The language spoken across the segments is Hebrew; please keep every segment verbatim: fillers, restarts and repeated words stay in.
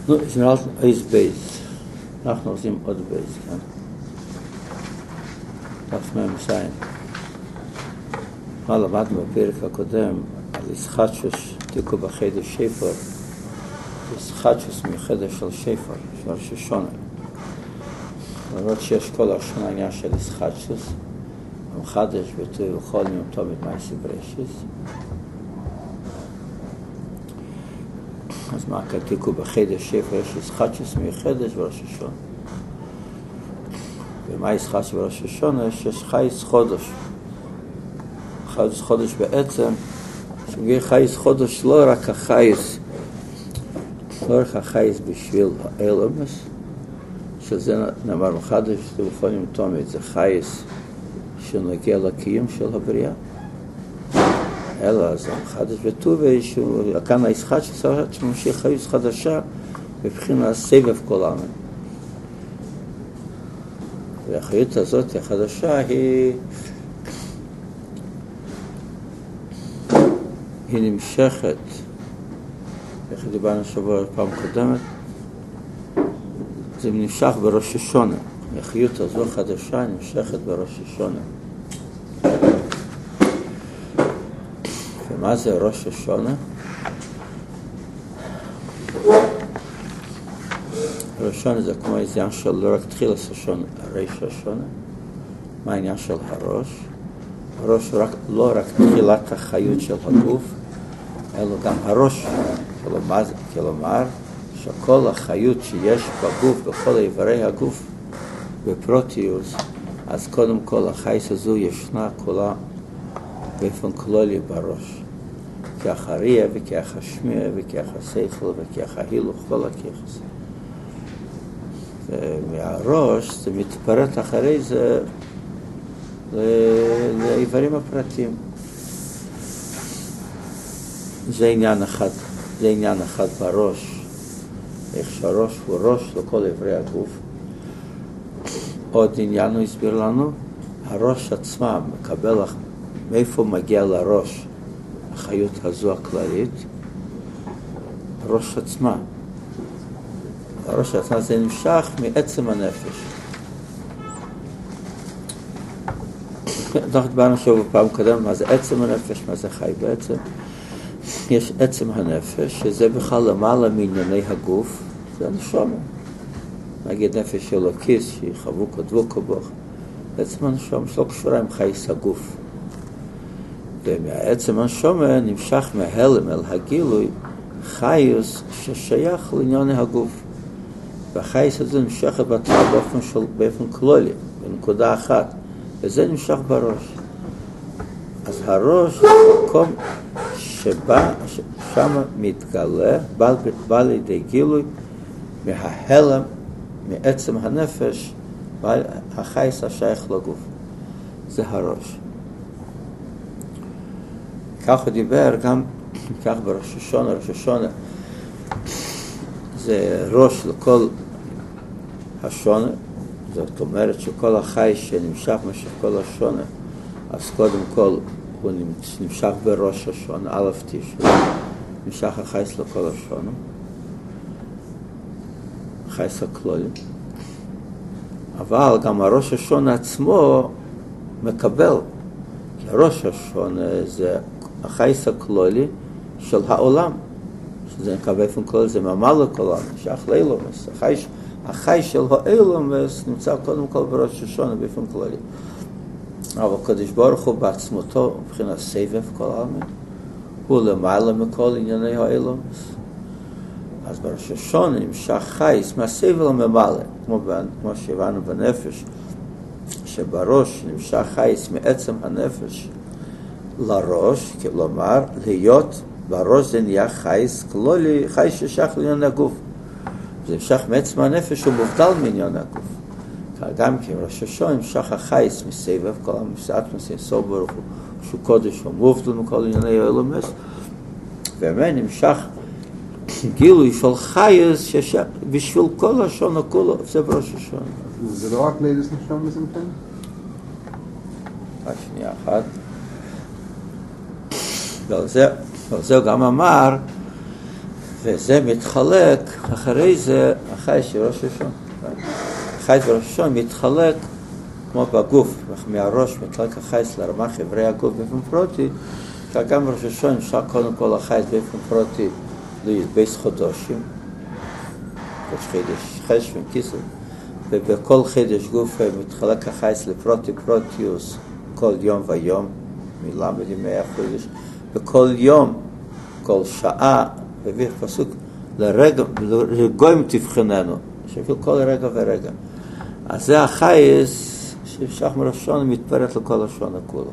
נו, זמרת אייז בייז. אנחנו עושים עוד בייז, כן? דף מהם שיין. מה למדנו בפרק הקודם על ישחטשוס תיקו בחדר שפר, ישחטשוס מיוחדת של שפר, של ראש השונה. למרות שיש כל השונה עניין של ישחטשוס, המחדש ביטוי וכל יום טוב את מייסי ברשיס. אז מה כתיקו בחדר שפר, יש ישחטשוס מיוחדת בראש השונה. ומה ישחטשוס בראש השונה? יש חייס חודש. חייס חודש בעצם, שמגיע חייס חודש לא רק החייס, לא רק החייס בשביל האלמס, שזה נאמר מחדש, זה בפונים תומית, זה חייס שנגיע לקיום של הבריאה. אלא זה מחדש וטובי, כאן הישחט שצריך שממשיך חייס חדשה, בבחינת סבב כל העמים. והחיות הזאת החדשה היא היא נמשכת, איך דיברנו שבוע פעם קודמת, זה נמשך בראש השונה. החיות הזו חדשה נמשכת בראש השונה. ומה זה ראש השונה? ראש השונה זה כמו העניין של לא רק תחיל השונה, ראש השונה. מה העניין של הראש? הראש רק, לא רק תחילת החיות של הגוף, אלא גם הראש, כלומר, כלומר שכל החיות שיש בגוף, בכל איברי הגוף, בפרוטיוס, אז קודם כל החייס הזו ישנה כולה באופן כללי בראש. כאח הריאה וכאח השמיע וכאח השכל וכאח ההילוך, כל הכיחס. ומהראש זה מתפרט אחרי זה לאיברים הפרטיים. זה עניין אחד, זה עניין אחד בראש, איך שהראש הוא ראש לכל איברי הגוף. עוד עניין הוא הסביר לנו, הראש עצמה מקבל, מאיפה מגיע לראש החיות הזו הכללית? הראש עצמה. הראש עצמה זה נמשך מעצם הנפש. אנחנו דיברנו שוב בפעם קודם, מה זה עצם הנפש, מה זה חי בעצם. יש עצם הנפש, שזה בכלל למעלה מענייני הגוף, זה הנשמה. נגיד נפש של הכיס, שהיא חבוק או דבוקו בו. עצם הנשמה שלא קשורה עם חייס הגוף. ומהעצם הנשמה נמשך מההלם אל הגילוי, חייס ששייך לענייני הגוף. והחייס הזה נמשך בתא באופן, של, באופן כללי, בנקודה אחת. וזה נמשך בראש. אז הראש הוא מקום שבא, שם מתגלה, בא, בא לידי גילוי מההלם, מעצם הנפש, החייס השייך לגוף. זה הראש. כך הוא דיבר גם, כך בראש השונה, ראש השונה, זה ראש לכל השונה, זאת אומרת שכל החייס שנמשך משך כל השונה, אז קודם כל הוא נמשך בראש השונה, א' תשע, נמשך החייס לכל השונה, החייס הכלולי. אבל גם הראש השונה עצמו מקבל, כי הראש השונה זה החייס הכלולי של העולם, שזה נקרא באופן כללי, זה ממלא כל העולם, שייך לאילומס, החייס, החייס של האילומס נמצא קודם כל בראש השונה באופן כללי. אבל הקדוש ברוך הוא בעצמותו, מבחינת סבב כל העלמין, הוא למעלה מכל ענייני האילומס. אז בראש השונה נמשך חייס מהסבל הממלא, כמו, כמו שהבנו בנפש, שבראש נמשך חייס מעצם הנפש לראש, כלומר, להיות בראש זה נהיה חייס, כלולי חייס ששייך לעניין הגוף. זה נמשך מעצם הנפש, הוא מובדל מעניין הגוף. גם כי ראש השונה נמשך החייס מסבב, כל המשעת מסייסו ברוך הוא, שהוא קודש, הוא מובדל מכל ענייני האלומס, ומאמן נמשך גילוי של חייס בשביל כל השונה כולו, זה בראש השונה. זה לא רק לידס נשום לסמכן? רק שנייה אחת. לא, זה, זה גם אמר, וזה מתחלק, אחרי זה, החי של ראש השון. החי של ראש השון מתחלק כמו בגוף, מהראש מתחלק החי של הרמ"ח איברי הגוף באופן פרוטי, גם בראש השון אפשר קודם כל החי באופן פרוטי להתבייס חודשים, ראש חידש חשבן, כיסל, ובכל חידש גוף מתחלק החי לפרוטי פרוטיוס כל יום ויום, מילה בדימי החודש, בכל יום, כל שעה, מביא פסוק, לרגע, לרגועים תבחננו, שאפילו כל רגע ורגע. אז זה החייס ששח מראשון מתפרט לכל השון הכולו.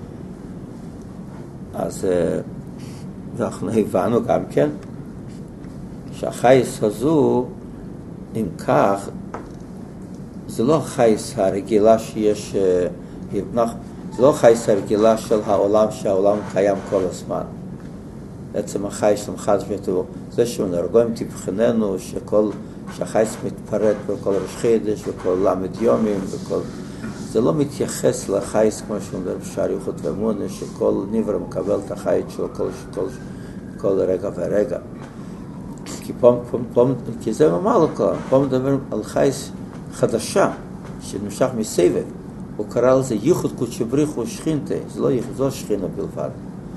אז אנחנו הבנו גם כן, שהחייס הזו, אם כך, זה לא החייס הרגילה שיש, זה לא החייס הרגילה של העולם, שהעולם קיים כל הזמן. בעצם החייס למחד שביתו, זה שהוא נרגועים תבחננו, שכל, שהחייס מתפרט בכל ראש חידש, בכל למד יומים, בכל... זה לא מתייחס לחייס כמו שהוא אומר בשער יחוד ואמונה, שכל נברא מקבל את החייס שלו כל, כל, כל רגע ורגע. כי, פה, פה, פה, כי זה ממש לא כל, פה מדבר על חייס חדשה, שנמשך מסבב. הוא קרא לזה ייחוד קודשא בריך ושכינתה, זה לא ייחוד, זו שכינה בלבד.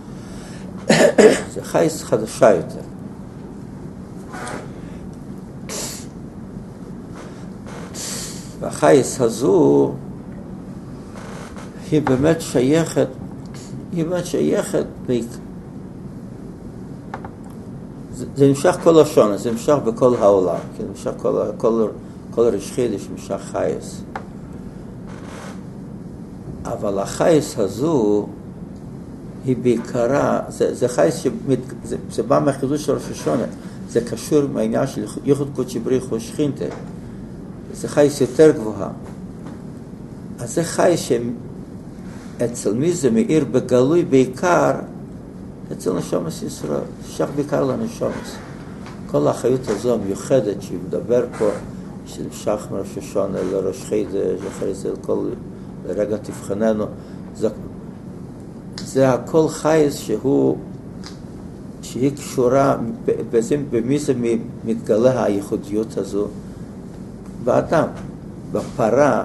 זה חייס חדשה יותר. והחייס הזו היא באמת שייכת, היא באמת שייכת, זה, זה נמשך כל השונה, זה נמשך בכל העולם, זה נמשך כל, כל, כל ראש חידש נמשך חייס. אבל החייס הזו היא בעיקרה, זה, זה חייס שמת, זה, זה בא מהחידוש של ראש השונה, זה קשור מהעניין של ייחוד קודשא בריך ושכינתה, זה חייס יותר גבוהה. אז זה חייס שאצל מי זה מאיר בגלוי בעיקר, אצל נשומס ישראל, שייך בעיקר לנשומס. כל החיות הזו המיוחדת שהיא מדבר פה, שנמשך מראש השונה לראש חידש, אחרי זה כל רגע תבחננו, זה, זה הכל חייס שהוא, שהיא קשורה, בזה, במי זה מתגלה הייחודיות הזו? באדם, בפרה,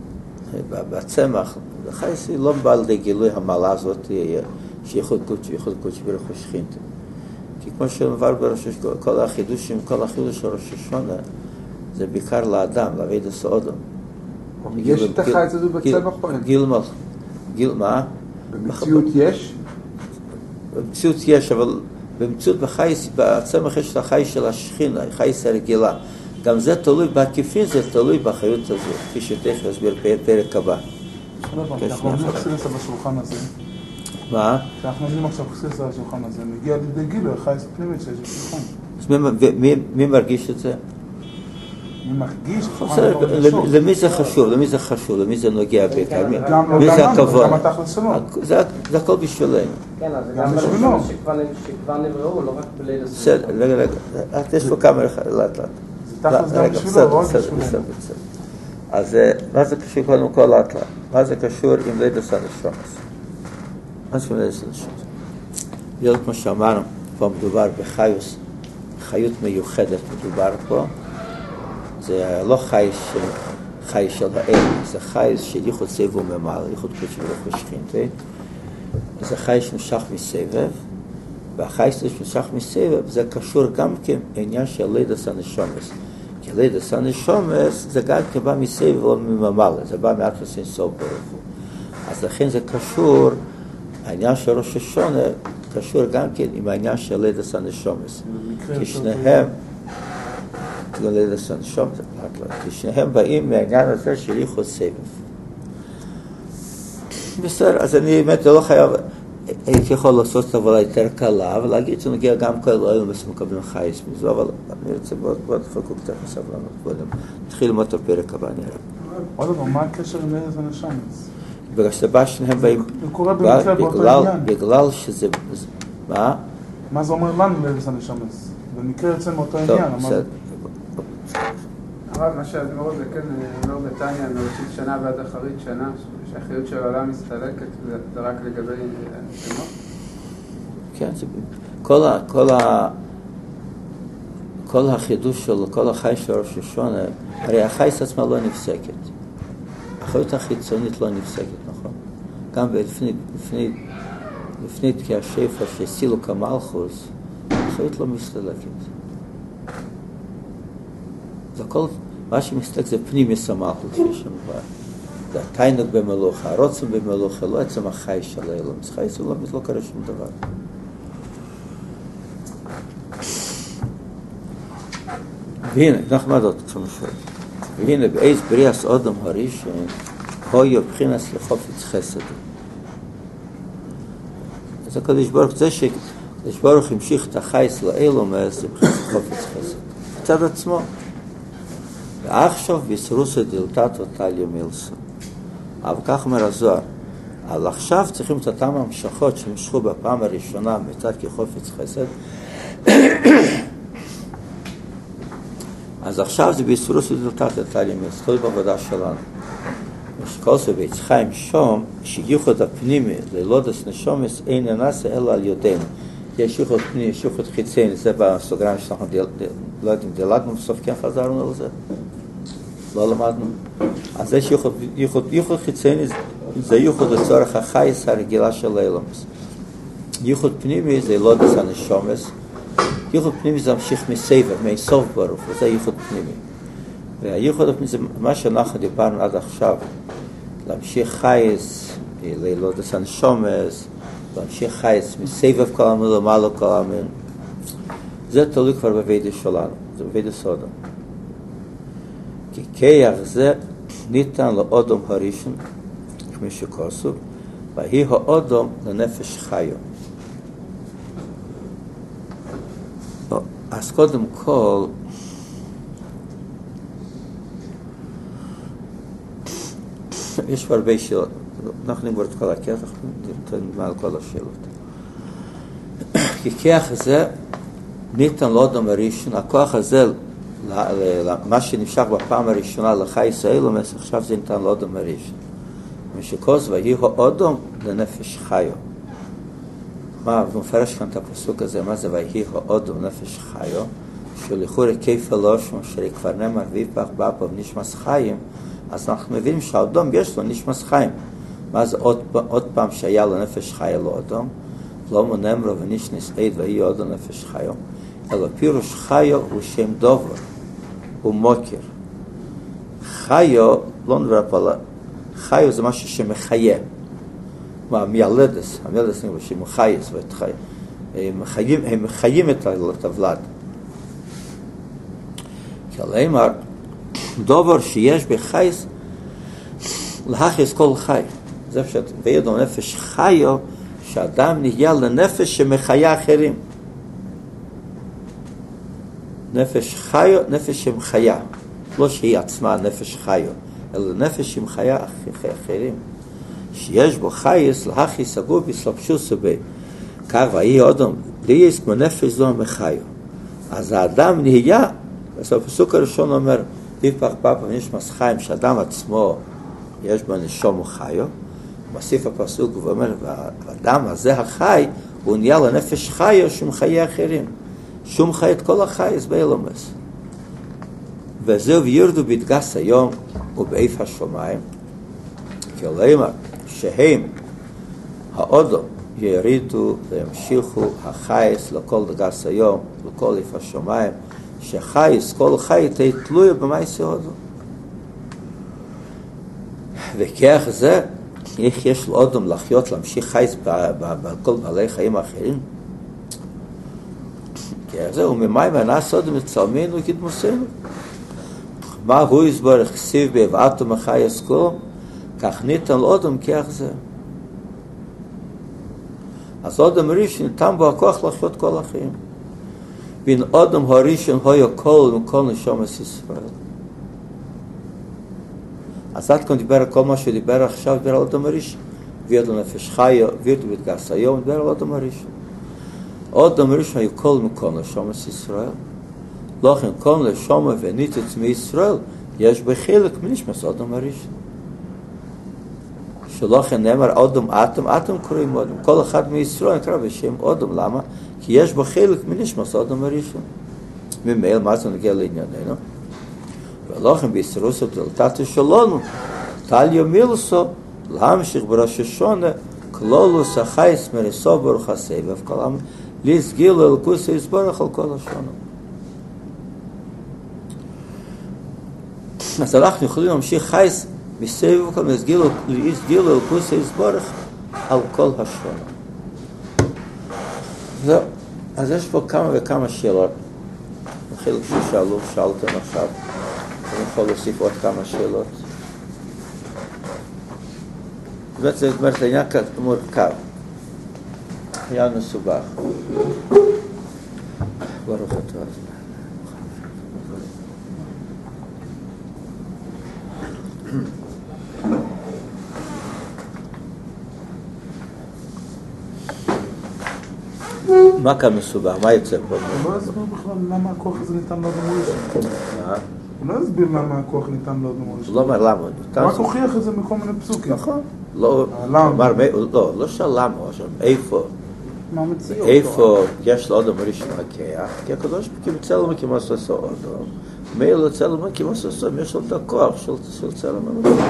בצמח, החייס היא לא בא לידי גילוי המעלה הזאת, שייחוד קודשא בריך ושכינתה. כי כמו שמבואר בראש השונה, כל החידושים, כל החידוש של ראש השונה, זה בעיקר לאדם, לאביידס האדם. יש את החייס הזו בצמח פה? גיל מלך. גיל מה? במציאות יש? במציאות יש, אבל במציאות בחייס, בצמח יש את החייס של השכינה, החייס הרגילה. גם זה תלוי בעקיפין, זה תלוי בחיות הזו, כפי שתכף אסביר פרק הבא. אנחנו עומדים חסידס על השולחן הזה. מה? אנחנו עומדים עכשיו חסידס על השולחן הזה, מגיע לידי גילו, החייס הפנימית שיש בשולחן. אז מי מרגיש את זה? מי מרגיש? למי זה חשוב? למי זה חשוב? למי זה נוגע בעיקר? מי זה הכבוד? גם התכלס שלו. זה הכל בשבילנו. כן, אז גם בראשון שכבר נבראו, לא רק בליל הסוף. בסדר, רגע, רגע. יש פה כמה לאט לאט. זה תכלס גם בשבילו, לא רק בשבילנו. אז מה זה קשור קודם כל לאט לאט? מה זה קשור עם לידס הנשומס? מה זה לידס הנשומס? להיות כמו שאמרנו, פה מדובר בחיוס, חיות מיוחדת מדובר פה. זה לא חייס של, חייס של האל, זה חייס של ייחוד סבב וממעל, ייחוד קודשא בריך ושכינתה. זה חייס שנמשך מסבב, והחייס שנמשך מסבב זה קשור גם כעניין של לידס הנשומס. כי לידס הנשומס זה גם כבא מסבב וממעל, זה בא מאחרס אין סוף ברוך הוא. אז לכן זה קשור, העניין של ראש השונה קשור גם כן עם העניין של לידס הנשומס. כי שניהם לידס הנשומס, כי שניהם באים מהעניין הזה של ייחוד סבב. בסדר, אז אני באמת לא חייב, הייתי יכול לעשות את העבודה יותר קלה, ולהגיד שנגיע גם כל אלו מקבלים חייס מזה, אבל אני רוצה בעוד חלקו קצת מסבלנות קודם. נתחיל ללמוד את הפרק הבא, נראה. עוד דבר, מה הקשר עם לידס הנשומס? בגלל שבא שניהם באים, זה קורה במקרה באותו עניין. בגלל שזה, מה? מה זה אומר לנו לידס הנשומס? במקרה יוצא מאותו עניין. בסדר. אבל מה שהדבר הזה, כן, אומר בתניא, מראשית שנה ועד אחרית שנה, שהחיות של העולם מסתלקת, זה רק לגבי הנשמות? כן, כל ה... כל ה... כל החידוש שלו, כל החי של ראש השונה, הרי החייס עצמה לא נפסקת. החיות החיצונית לא נפסקת, נכון? גם לפני, לפני, לפני תקיע שפע שסילו כמלכוס, החיות לא מסתלקת. זה הכל, מה שמסתלק זה פנימיוס המלכות, כפי שמובן. זה התיינוק במלוכה, הרוצן במלוכה, לא עצם החי של האלום. חי של האלום לא קרה שום דבר. והנה, נחמד עוד כמו שואל. והנה, באיז בריאס אודם הראשון, הויו בחינס לחופץ חסד. אז הקדוש ברוך זה שקדוש ברוך המשיך את החייס לאלום, זה בחינס לחופץ חסד. בצד עצמו. ועכשיו בישרוסו דלתת וטליה מילסון. אבל כך אומר הזוהר, על עכשיו צריכים את אותם המשכות שמשכו בפעם הראשונה מצד כחופץ חסד, אז עכשיו זה בישרוסו דלתת וטליה מילסון, כל בעבודה שלנו. משקול זה בית חיים שום, שייחוד הפנימי ללודס נשומס אין ננסה אלא על יודענו. יש ייחוד פנימי, יש ייחוד חיצייני, זה בסוגריים שאנחנו לא יודעים, דלגנו בסוף כן חזרנו על זה. לא למדנו. אז יש ייחוד, ייחוד, ייחוד חיצייני, זה ייחוד לצורך החייס הרגילה של אילומס. ייחוד פנימי זה לודס הנשומס. ייחוד פנימי זה המשיך מסבב, מסוף ברוך, וזה ייחוד פנימי. והייחוד הפנימי זה מה שאנחנו דיברנו עד עכשיו, להמשיך חייס, ללודס הנשומס, להמשיך חייס מסבב כל המין, למעלה כל המין. זה תלוי כבר בבית שלנו, זה בבית סודום. כי כיח זה ניתן לאודום הראשון, כמי שכוסו, והיא האודום לנפש חיו. אז קודם כל, יש כבר הרבה שאלות. אנחנו נגמור את כל הקטע, אנחנו נגמר על כל השאלות. כי כיח זה ניתן לאודום הראשון, הכוח הזה, מה שנמשך בפעם הראשונה לחייס האילומס, עכשיו זה ניתן לאודום הראשון. משקוס ויהי האודום לנפש חיו. מה, ומפרש כאן את הפסוק הזה, מה זה ויהי האודום לנפש חיו? שלכאורה כיף אלושם, אשר כבר נאמר ויפח באפו ונשמס חיים, אז אנחנו מבינים שהאודום יש לו נשמס חיים. מה זה עוד, עוד פעם שהיה לו נפש חיו לאודום? לא מונמרו ונשנס עד ויהי אודום נפש חיו. אלא פירוש חיו הוא שם דובר, הוא מוקר. חיו, לא נדבר פה, חיו זה משהו שמחיה. מה, מיילדס, המיילדס נגיד שהם חייס, הם מחיים, הם מחיים את הוולד. כלומר, דובר שיש בחייס, להכיס כל חי. זה פשוט, וידו נפש חיו, שאדם נהיה לנפש שמחיה אחרים. נפש חיו, נפש שמחיה. לא שהיא עצמה נפש חיו, אלא נפש שמחיה אחרים. שיש בו חייס, להכיס הגור בסלבשו סבי. כך ויהי אודום, ליאס כמו נפש זו המחיו. אז האדם נהיה, אז הפסוק הראשון אומר, ויפח באפו ונשמס חיים, שאדם עצמו יש בו נשום וחיו. מוסיף הפסוק ואומר, והאדם הזה החי, הוא נהיה לנפש חיו שמחיה אחרים. שום חי את כל החייס באילומס. וזהו וירדו בדגס היום ובאיף השומיים. כלומר, שהם, האודום, ירידו וימשיכו החייס לכל דגס היום, לכל איף השומיים, שחייס, כל חי תהיה תלויה במייסי אודום. וכך זה, איך יש לאודום לחיות, להמשיך חייס בכל בעלי חיים האחרים? כי זהו, ממאי מנס אודום מצלמינו וכתמוסנו. מה הוא יסבור, כסיב בהבאתו מחייס כלום, כך ניתן לאודום כך זה. אז אודום ראשון, ניתן בו הכוח לחיות כל החיים. בין אודום הראשון היה כל וכל נשומות ישראל. אז עד כאן דיבר כל מה שדיבר עכשיו, דיבר על אודום הראשון. וירדו נפש חיו, וירדו בדגס היום, דיבר על אודום הראשון. אודום ראשון היה כל וכל נשומות ישראל. לכן כל נשומות וניתת מישראל, יש בחלק מנשמס אודום הראשון. שלכן נאמר אודום אטום, אטום קוראים אודום. כל אחד מישראל נקרא בשם אודום. למה? כי יש בו חלק מנשמס אודום הראשון. ממילא, מה זה נגיע לענייננו? ולכן ביסרוסו דלתתו שלנו, טליה מילסו, להמשיך בראש השונה, כלולוס החייס מריסו ברוך הסבב, כלם להסגיל אלוקוס יסברך על כל השונה. אז אנחנו יכולים להמשיך חייס מסבב וכל להסגיל אלוקוס יסברך על כל השונה. זהו, אז יש פה כמה וכמה שאלות. חלק ששאלו, שאלתם עכשיו, אני יכול להוסיף עוד כמה שאלות. באמת זה אומר, זה עניין מורכב, עניין מסובך. ברוך אתה. מה כאן מסובך? מה יוצא פה? הוא לא הסביר בכלל למה הכוח הזה ניתן לאדם מוריש. מה? הוא לא הסביר למה הכוח ניתן לאדם מוריש. הוא לא אומר למה. הוא רק הוכיח את זה מכל מיני פסוקים. נכון. לא, לא, לא שאל למה, הוא שאל איפה. מה מציאות? איפה יש לאדם מוריש מהכיח? כי הקדוש ברוך הוא צלם כמו שעשו אדם. מילא צלם כמו שעשו, יש לו את הכוח של צלם אלוקים.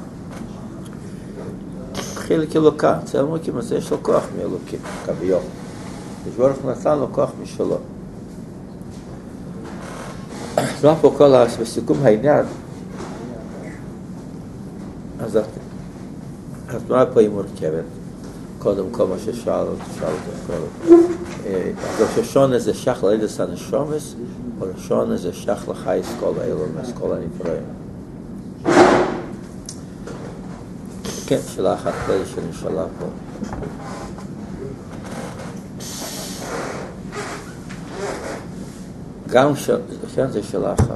חלק אלוקה, צלם אלוקים, אז יש לו כוח מאלוקים, כביכול. ישבורך נתן לו כוח משלו. לא פה כל בסיכום העניין, אז התנועה פה היא מורכבת. קודם כל מה ששאל אותו, אז השונה זה שח לידס הנשומס, או השונה זה שח לחייס כל האילומס, כל הנפרעים. כן, שאלה אחת כלי שנשאלה פה. גם ש... כן, זה שאלה אחת.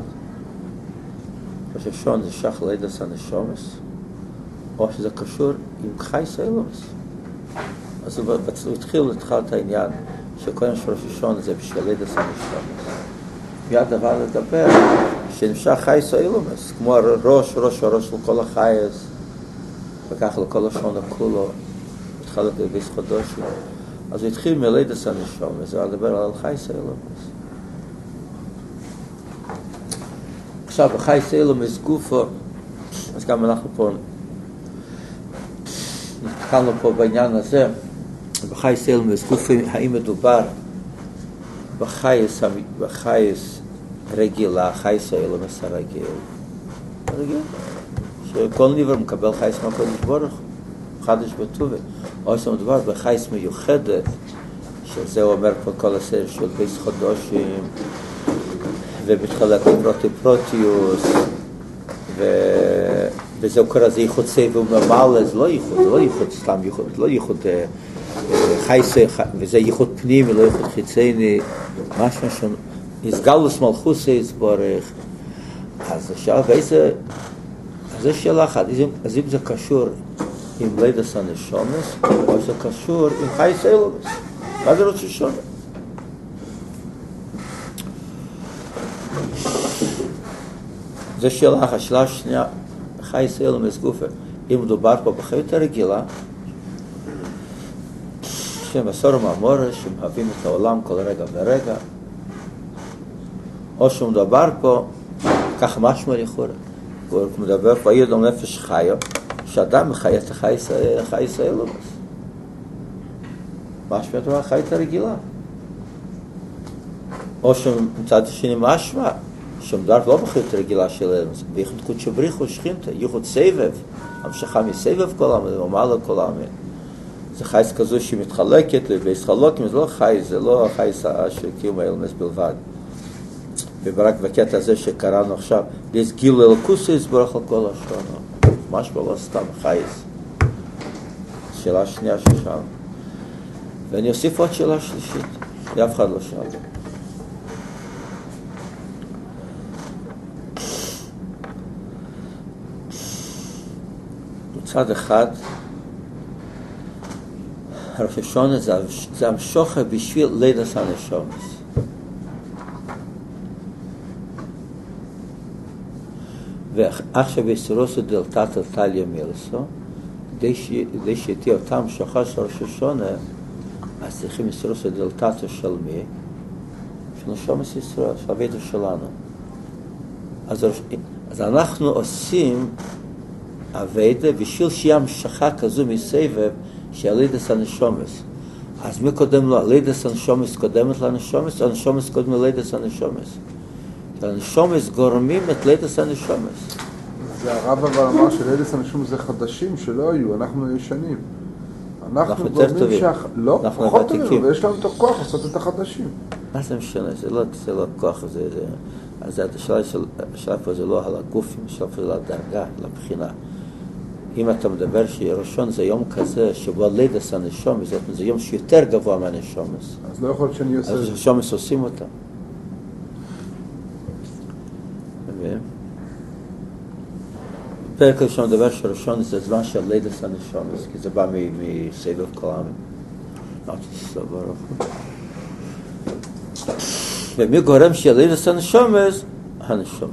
השון זה שח לידס הנשומס, או שזה קשור עם חייס האילומס. אז הוא התחיל את העניין שקודם של השון זה בשביל לידס הנשומס. מיד דבר לדבר שנמשך חייס האילומס, כמו הראש, ראש הראש של כל החייס, וכך לכל השון הכולו, התחלת בביס חדושים. אז הוא התחיל מלידס הנשומס, זה לדבר על חייס האילומס. עכשיו, בחייס אילומס גופו, אז גם אנחנו פה, נתקלנו פה בעניין הזה, בחייס אילומס גופו, האם מדובר בחייס, בחייס רגילה, חייס אילומס הרגיל. הרגיל? שכל ניבר מקבל חייס מהקודש ברוך, חדש בטובה. או שמדובר בחייס מיוחדת, שזה אומר פה כל הסדר של ביס חדושים, ומתחלק לפרוטי פרוטיוס, ו... וזהו קורא זה ייחוד סבב וממלא, זה לא ייחוד, זה לא ייחוד סתם ייחוד, זה לא ייחוד חייס, וזה ייחוד פנימי, לא ייחוד חיצייני, משהו שם, הסגלוס מלכוסי יסבורך. אז השאלה, ואיזה, אז זו שאלה אחת, אז אם זה קשור עם לידס הנשומס, או זה קשור עם חייס אילומס, מה זה רוצה שונה? זו שאלה אחת, השאלה השנייה, חייס אילומס גופה, אם מדובר פה בחיות הרגילה, שמסור מהמורה, שמהווים את העולם כל רגע ורגע, או שמדובר פה, כך משמע לכאורה, הוא מדבר פה, יהיה לו נפש חיו, שאדם מחיה את החייס אילומס. משמע דבר החיות הרגילה. או שמצד השני משמע, שמדובר לא בחיות הרגילה של אילומס, בייחוד קודש בריחו שכינתה, ייחוד סבב, המשכה מסבב כל העמים, ומעלה כל העמים. זה חייס כזו שמתחלקת לבייס חלוקים, זה לא חייס, זה לא החייס של קיום האילומס בלבד. וברק בקטע הזה שקראנו עכשיו, יש גיל אלוקוס יסברך על כל השונה. משהו לא סתם חייס. שאלה שנייה ששאל. ואני אוסיף עוד שאלה שלישית, שאף אחד לא שאל. מצד אחד, ראש השונה זה המשוכה בשביל לידס הנשומס. ועכשיו ביסרוסו דלתתו טליה מילסו, כדי שתהיה אותם שוחה של ראש השונה, אז צריכים ביסרוסו דלתתו של מי? של של נשומת ישראל, של העבודה שלנו. אז, אז אנחנו עושים עבודה בשביל שיהיה המשכה כזו מסבב שהלידת הנשומת. אז מי קודם לו? הלידת הנשומת קודמת לנשומת, או הנשומת קודם ללידת הנשומת? כי הנשומת גורמים את לידת הנשומת. זה הרב אבל אמר שלידת הנשומת זה חדשים שלא היו, אנחנו ישנים. אנחנו יותר טובים. שאח... לא, אנחנו פחות ותיקים. טובים, ויש לנו את הכוח לעשות את החדשים. מה זה משנה? זה לא, זה לא כוח, זה, זה, אז השאלה של, השאלה פה זה לא על הגופים, השאלה פה זה על הדרגה, על הבחינה. אם אתה מדבר שראשון זה יום כזה שבו לידת הנשומת, זה יום שיותר גבוה מהנשומת. אז לא יכול להיות שאני עושה את אז זה. הנשומת עושים אותה. מבין? פרק ראשון מדבר שראשון זה זמן של לידת הנשומת, כי זה בא מסבב כל העמים. אמרתי, סבבה ברוך הוא. ומי גורם של לידת הנשומת? הנשומת.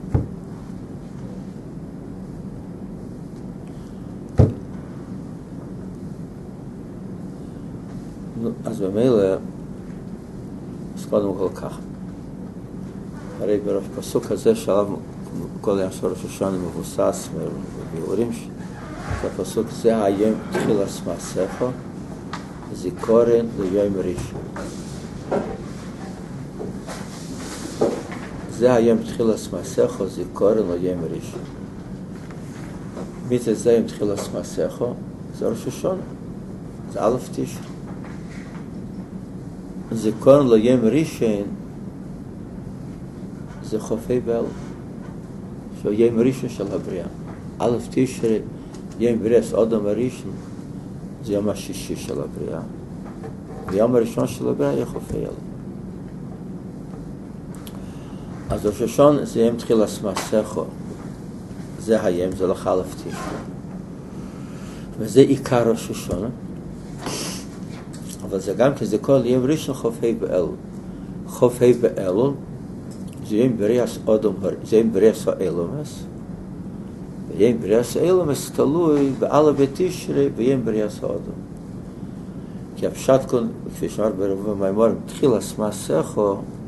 אז במילא, אז קודם כל ככה. הרי בראש פסוק הזה שעליו כל העניין של ראש השנה מבוסס בביאורים, שהפסוק זה היום תחילת מעשיך, זיכרון ליום ראשון. זה היום תחילת מעשיך, זיכרון ליום ראשון. מי זה זה היום תחילת מעשיך? זה ראש השנה. זה א' תשרי. זיכרון ליום ראשון זה חופי באל, שהוא יום ראשון של הבריאה. א' תשרי, יום בריאת אדם הראשון, זה יום השישי של הבריאה. ויום הראשון של הבריאה יהיה חופי אל. אז ראש השנה זה יום תחילת מעשיך, זה היום, זה לך א' תשרי. וזה עיקר ראש השנה. אבל זה גם כי זה כל יום ראשון חופי באל. חופי באל זה יום בריאת אדם, זה יום בריאת האלומס. ויום בריאת האלומס תלוי בעלה בתשרי ביום בריאת האדם. כי הפשט כאן, כפי שאמר ברב המימור, תחילת מעשיך,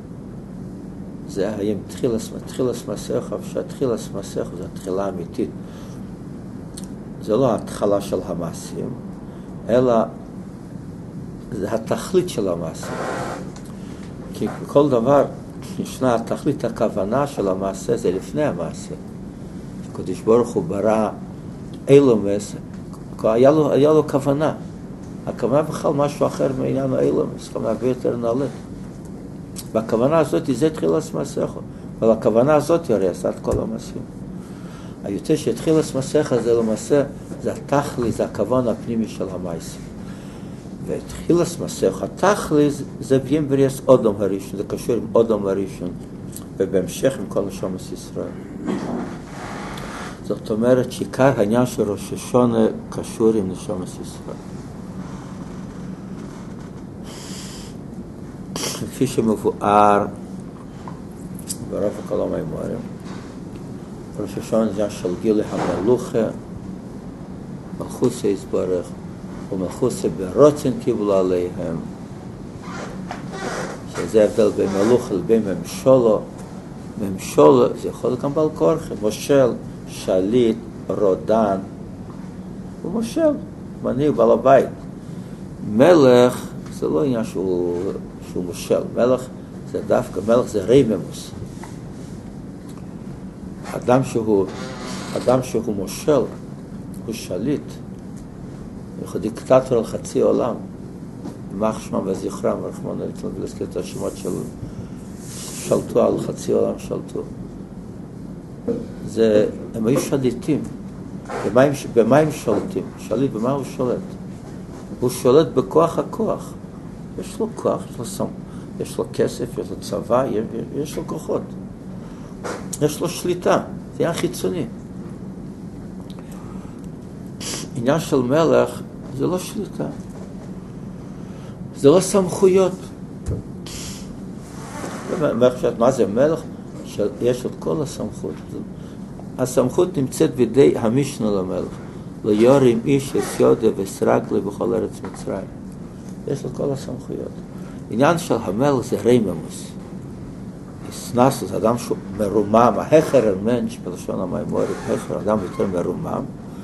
זה היום תחילת מעשיך, הפשט תחילת מעשיך זה התחילה האמיתית. זה לא ההתחלה של המעשים, אלא זה התכלית של המעשה. כי כל דבר, ישנה התכלית, הכוונה של המעשה, זה לפני המעשה. הקדוש ברוך הוא ברא אילומס, היה לו, היה לו כוונה. הכוונה בכלל משהו אחר מעניין האילומס, כוונה הרבה יותר נעלה. והכוונה הזאת זה תחילת מעשיך, אבל הכוונה הזאת הרי עשה את כל המעשים. היותר שתחילת מעשיך זה למעשה, זה התכלית, זה הכוון הפנימי של המעשים. ותחילת מעשיך, התכלית זה ביום בריאת אדם הראשון, זה קשור עם אדם הראשון, ובהמשך עם כל נשומת ישראל. זאת אומרת שעיקר העניין של ראש השנה קשור עם נשומת ישראל. כפי שמבואר ברוב כל המימורים, ראש השנה זה של גילי המלוכה, מלכות יתברך, ומלכות ברוצן קיבלו עליהם, שזה הבדל בין מלוכה לבין ממשלו. ממשלו זה יכול להיות גם בעל כורחה, מושל, שליט, רודן, הוא מושל, מנהיג, בעל הבית. מלך זה לא עניין שהוא, שהוא מושל, מלך זה דווקא, מלך זה רייממוס. אדם שהוא, אדם שהוא מושל, הוא שליט, הוא דיקטטור על חצי עולם, יימח שמם וזכרם, רחמנא ליצלן, ולהזכיר את השמות של שלטו על חצי עולם, שלטו. זה, הם היו שליטים. במה הם, במה הם שולטים? שליט, במה הוא שולט? הוא שולט בכוח הכוח. יש לו כוח, יש לו סם, יש לו כסף, יש לו צבא, יש, יש לו כוחות. יש לו שליטה, זה היה חיצוני. עניין של מלך זה לא שליטה, זה לא סמכויות. מה זה מלך? יש את כל הסמכות. הסמכות נמצאת בידי המשנה למלך. לא יורים איש יסודה וסרגלי בכל ארץ מצרים. יש את כל הסמכויות. עניין של המלך זה רייממוס. איסנס זה אדם שהוא מרומם, ההכר המנש בלשון המיימורי, ההכר אדם יותר מרומם,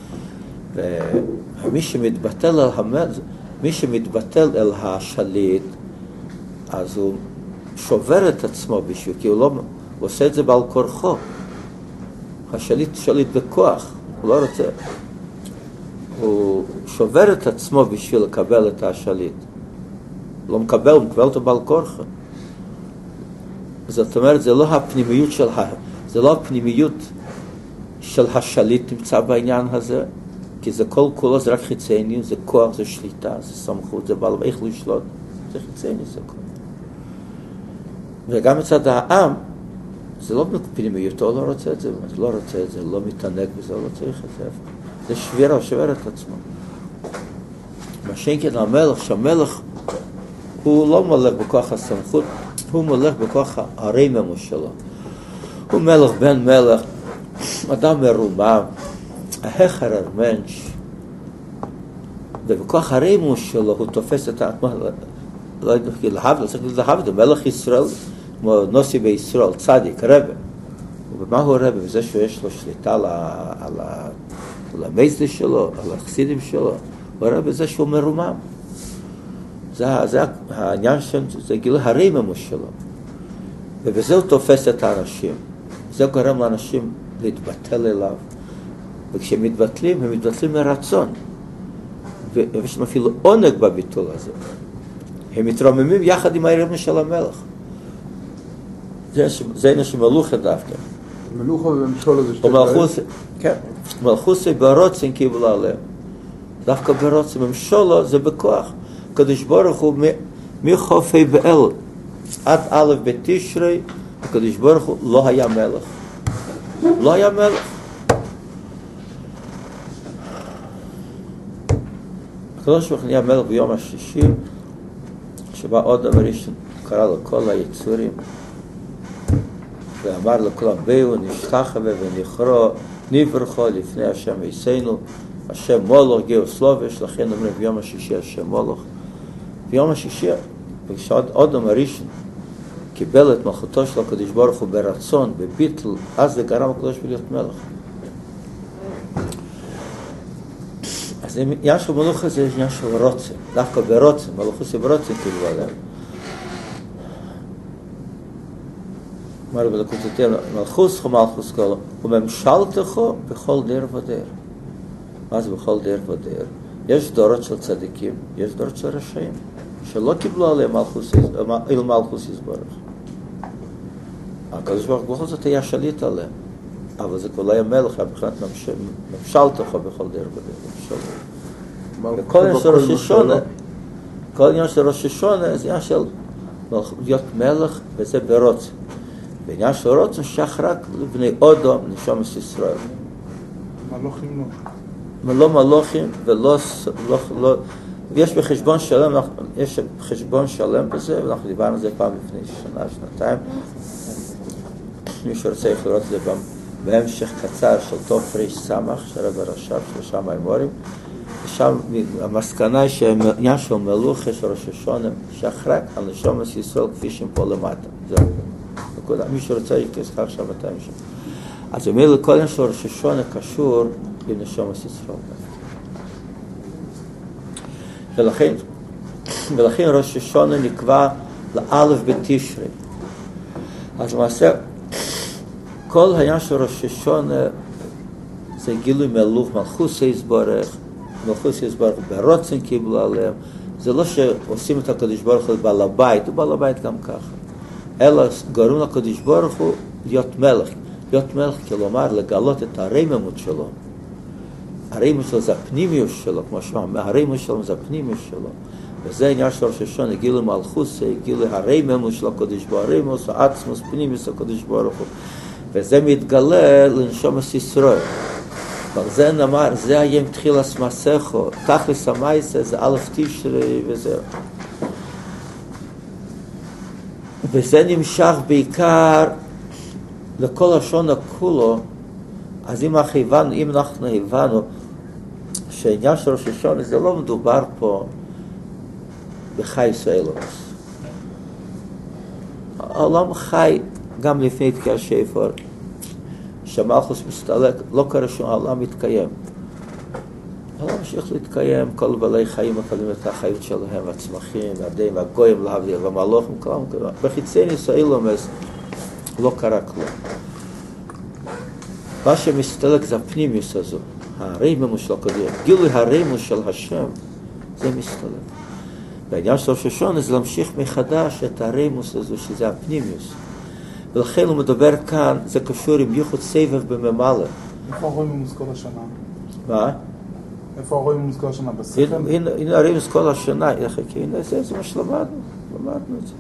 ומי שמתבטל על המד, מי שמתבטל אל השליט, אז הוא שובר את עצמו בשביל, כי הוא לא, הוא עושה את זה בעל כורחו. השליט שליט בכוח, הוא לא רוצה. הוא שובר את עצמו בשביל לקבל את השליט. הוא לא מקבל, הוא מקבל אותו בעל כורחו. זאת אומרת, זה לא הפנימיות של, זה לא הפנימיות של השליט נמצא בעניין הזה, כי זה כל כולו, זה רק חיצייני, זה כוח, זה שליטה, זה סמכות, זה בעל איך לשלוט, זה חיצייני, זה כוח. וגם מצד העם, זה לא פנימיותו, הוא לא רוצה את זה, הוא לא רוצה את זה, הוא לא מתענק בזה, הוא לא צריך את זה. זה שבירה, הוא שובר את עצמו. מה שאין המלך, שהמלך הוא לא מולך בכוח הסמכות, הוא מולך בכוח הרממו שלו. הוא מלך בן מלך, אדם מרומם, ההכר המנש, ובכוח הרממו שלו הוא תופס את העצמו, לא יודע, להב, לא צריך להב, זה מלך ישראל, כמו נוסי בישראל, צדיק, רבא. ובמה הוא רבא? בזה שיש לו שליטה על, על, על המייסטר שלו, על החסידים שלו, הוא רבא בזה שהוא מרומם. זה, זה העניין של, זה גילוי הרממו שלו. ובזה הוא תופס את האנשים. זה גורם לאנשים להתבטל אליו. וכשהם מתבטלים, הם מתבטלים מרצון. ויש אפילו עונג בביטול הזה. הם מתרוממים יחד עם הרממו של המלך. זה, זה עניין שמלוכה דווקא. מלוכה וממשול הזה שאתה ומלכוס, כן. מלכוסי ברוצים קיבלה עליהם. דווקא ברוצים. ממשולו זה בכוח. הקדוש ברוך הוא מחופי באל עד א' בתשרי, הקדוש ברוך הוא לא היה מלך. לא היה מלך. הקדוש ברוך הוא נהיה מלך ביום השישי, שבא עוד דבר ראשון, קרא לו כל היצורים, ואמר לכולם, באו נשתחווה ונכרע, נברכו לפני השם עשינו, השם מולך גאוס לובש, לכן אומרים ביום השישי השם מולך. ביום השישי, כשעוד אדם הראשון קיבל את מלכותו של הקדוש ברוך הוא ברצון, בביטל, אז זה גרם הקדוש להיות מלך. אז עניין של מלוכה זה עניין של רוצה, דווקא ברוצה, מלכות זה ברוצה כאילו עליהם. אמר בלקוטותיהם, מלכוס חו מלכוס כלו, וממשלתכו בכל דר ודר. מה זה בכל דר ודר? יש דורות של צדיקים, יש דורות של רשעים, שלא קיבלו עליהם מלכוס, אל מלכוס יסברך. הקדוש ברוך הוא בכל זאת היה שליט עליהם, אבל זה כבר לא היה מלך, היה בכלל ממשלתכו בכל דר ודר. וכל עניין של ראש השונה, כל עניין של ראש השונה זה עניין של להיות מלך, וזה ברוצה. בעניין של רוצן שייך רק לבני אודום, נשומת ישראל. מלוכים לא. לא מלוכים ולא... לא, לא, ויש בחשבון שלם, יש חשבון שלם בזה, ואנחנו דיברנו על זה פעם לפני שנה, שנתיים. מי שרוצה יכול לראות את זה בהמשך קצר של טוב ריש סמך, שרב הרש"ב, שלושה מימורים. ושם המסקנה היא שהעניין של מלוכה של ראש השונה שייך רק על נשומת ישראל כפי שהם פה למטה. זהו. מי שרוצה יקרס כך עכשיו אתה המשך. אז אומר לכל עניין של ראש השונה קשור עם נשומת ישראל. ולכן, ולכן ראש השונה נקבע לאלף בתשרי. אז למעשה, כל העניין של ראש השונה זה גילוי מלוך, מלכוס יסברך, מלכוס יסברך ברוצן קיבלו עליהם. זה לא שעושים את הקדוש ברוך הוא בעל הבית, הוא בעל הבית גם ככה. אלא גורם לקדוש ברוך הוא להיות מלך. להיות מלך, כלומר, לגלות את הרממות שלו. הרממות שלו זה הפנימיות שלו, כמו שאומר, הרממות שלו זה הפנימיות שלו. וזה העניין של ראש השונה, גילוי מלכוס, גילוי הרממות של הקדוש ברוך הוא, הרממות, העצמוס, פנימיות של הקדוש ברוך הוא. וזה מתגלה לנשומת ישראל. אבל זה נאמר, זה היה עם תחילת מסכו, תכלס המעשה זה א' תשרי וזהו. וזה נמשך בעיקר לכל השונה כולו. אז אם אנחנו הבנו, אם אנחנו הבנו שהעניין של ראש השונה זה לא מדובר פה בחי ישראלוס. העולם חי גם לפני תקיע שפר, שהמלכוס מסתלק, לא קרה שום, העולם מתקיים. העולם ממשיך להתקיים, כל בעלי חיים מקבלים את החיות שלהם, הצמחים, והדיים, והגויים, להבדיל, והמלוכים, כולם, בחיצי ניסוי לומס, לא קרה כלום. מה שמסתלק זה הפנימיוס הזו, הריימוס של הקודם, גילוי הריימוס של השם, זה מסתלק. והעניין של ראש השונה זה להמשיך מחדש את הריימוס הזו, שזה הפנימיוס. ולכן הוא מדבר כאן, זה קשור עם ייחוד סבב בממלא. איפה הריימוס כל השנה? מה? איפה הריימוס כל השנה? בשכל? הנה הריימוס כל השנה, הנה זה, זה מה שלמדנו, למדנו את זה.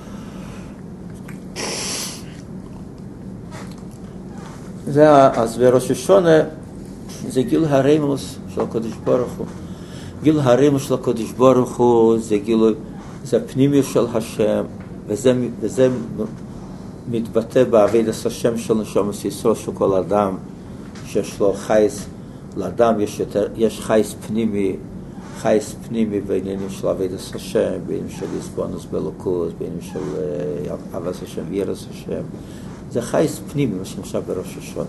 זה, אז בראש השונה, זה גיל הריימוס של הקדוש ברוך הוא. גיל הריימוס של הקדוש ברוך הוא, זה גיל, זה הפנימיות של השם, וזה, וזה מתבטא בעבודת השם של נשמת ישראל של כל אדם, שיש לו חייס, לאדם יש יותר, יש חייס פנימי, חייס פנימי בעניינים של עבודת השם, בעניינים של הסבונוס באלוקות, בעניינים של אהבת השם ויראת השם. זה חייס פנימי, מה שנמשך בראש השונה.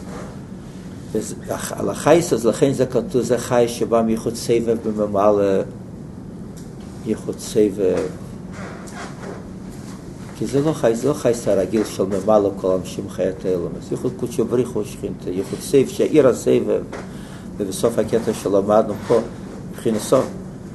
על החייס הזה, לכן זה כתוב, זה חייס שבא מייחוד סבב בממלא, ייחוד סבב. כי זה לא חייס, זה לא חייס הרגיל של ממלא כל אנשים חיית האלום. זה ייחוד קודשו בריחו שכינתה, ייחוד סבב, שהעיר הסבב, ובסוף הקטע שלמדנו פה, מבחינת סוף,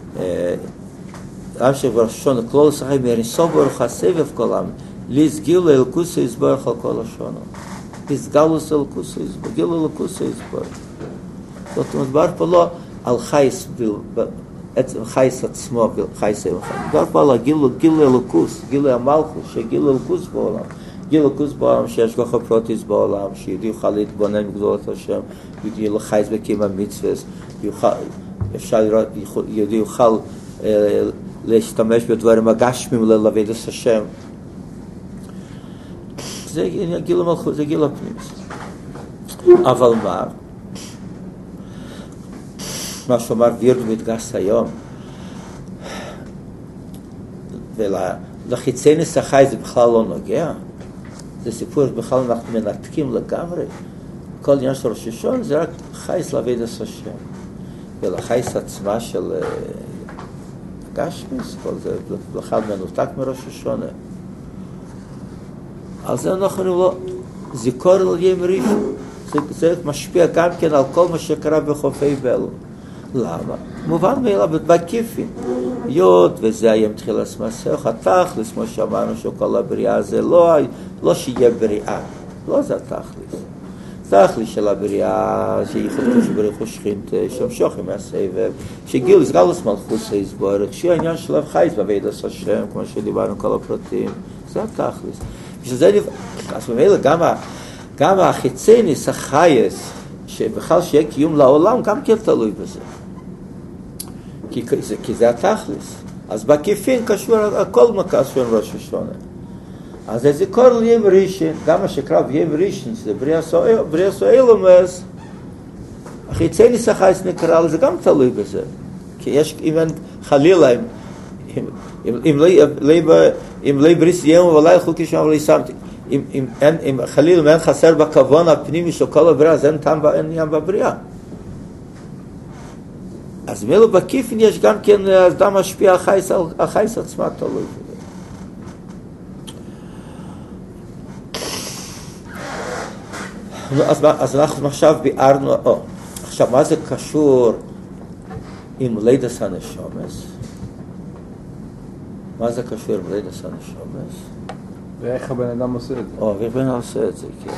עם שבראש השונה, כלול שחי מריסו ברוך הסבב כל עם, להסגיל אלוקוסו יסברך על כל השונה. הסגלוס אלוקוסו יסברך, גיל אלוקוסו יסברך. זאת אומרת, דבר פה לא על חייס, חייס עצמו, חייס אלוקוס. דבר פה על גיל אלוקוס, גיל המלכוס, שגיל אלוקוס בעולם. גיל אלוקוס בעולם שיש כוח הפרוטיס בעולם, שיהודי יוכל להתבונן בגדולת השם, יהודי יוכל חייס בקים המצווס, אפשר לראות, יהודי יוכל להשתמש בדברים הגשמים ללעבוד את השם. זה גיל המלכות, זה גיל הפנימי. אבל מה? מה שאומר וירד מתגס היום, ולחיצי נסחי זה בכלל לא נוגע. זה סיפור שבכלל אנחנו מנתקים לגמרי. כל עניין של ראש השונה זה רק חייס לעבוד את השם. ולחייס עצמה של גשמיס, כל זה בכלל מנותק מראש השונה. על זה אנחנו לא, זיכור על ים ראשון, זה, זה משפיע גם כן על כל מה שקרה בחופי בלו. למה? מובן מאליו, בקיפין. יוד, וזה היום תחיל הסמסך, התכלס, כמו שאמרנו שכל הבריאה זה לא, לא שיהיה בריאה, לא זה התכלס. תכלס של הבריאה, שייחוד כשבריחו שכינתה, שמשוך עם הסבב, שגיל סגלוס מלכוס היסבורך, שיהיה העניין של חייס בעבודת השם, כמו שדיברנו כל הפרטים, זה התכלס. שזה, אז במילא גם, גם החיצי ניס החייס, שבכלל שיהיה קיום לעולם, גם כן תלוי בזה. כי זה, כי זה התכלס. אז בקיפין קשור, הכל מקשור עם ראש השונה. אז זה זיכור לים ראשון, גם מה שקרא בים ראשון, שזה בריאה סואלומס, החיצי ניס החייס נקרא לזה, גם תלוי בזה. כי יש, אם אין חלילה, אם, אם, אם, אם, אם לא בריס יום ולילה חוקי שם ולא שמתי. אם, אם, אם, אם חליל אין חסר בכוון הפנימי של כל הבריאה, אז אין טעם ואין עניין בבריאה. אז מילא בקיפין יש גם כן, אז דם משפיע החייס, החייס עצמה תלוי. אז, אז אנחנו עכשיו ביארנו, או, עכשיו מה זה קשור עם לידס הנשומס? מה זה קשור עם לידס הנשומס? ואיך הבן אדם עושה את זה? או, ואיך הבן אדם עושה את זה, כן.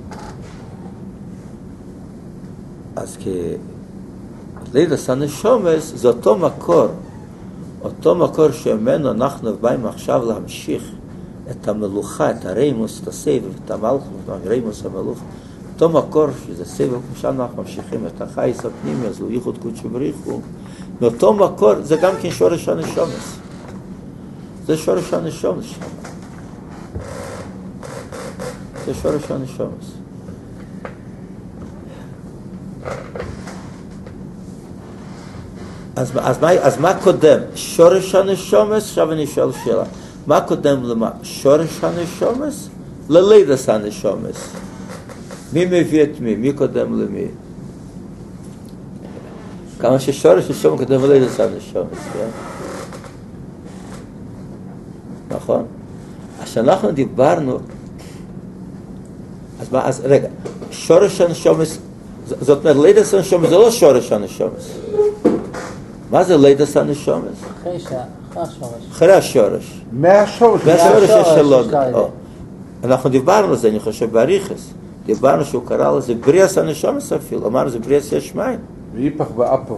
אז כי לידס הנשומס זה אותו מקור, אותו מקור שממנו אנחנו באים עכשיו להמשיך את המלוכה, את הריימוס, את הסבב, את המלכות, את הריימוס המלוך. אותו מקור שזה סבב, כמו שאנחנו ממשיכים את החייס הפנימי, אז הוא ייחוד קודשו בריחו. מאותו מקור זה גם כן שורש הנשומס. זה שורש הנשומס שם. זה שורש הנשומס. אז, אז, מה, אז מה קודם? שורש הנשומס? עכשיו אני שואל שאלה. מה קודם למה? שורש הנשומס ללידס הנשומס. מי מביא את מי? מי קודם למי? כמה ששורש נשום קודם ללידס הנשומס, כן? נכון? אז שאנחנו דיברנו, אז מה, אז רגע, שורש הנשומס, זאת אומרת, לידס הנשומס זה לא שורש הנשומס. מה זה לידס הנשומס? אחרי השורש. אחרי השורש. מהשורש. מהשורש שלו. אנחנו דיברנו על זה, אני חושב, באריכס. דיברנו שהוא קרא לזה בריאס הנשומס אפילו, אמר זה בריאס יש מים. ואיפך ואפוף.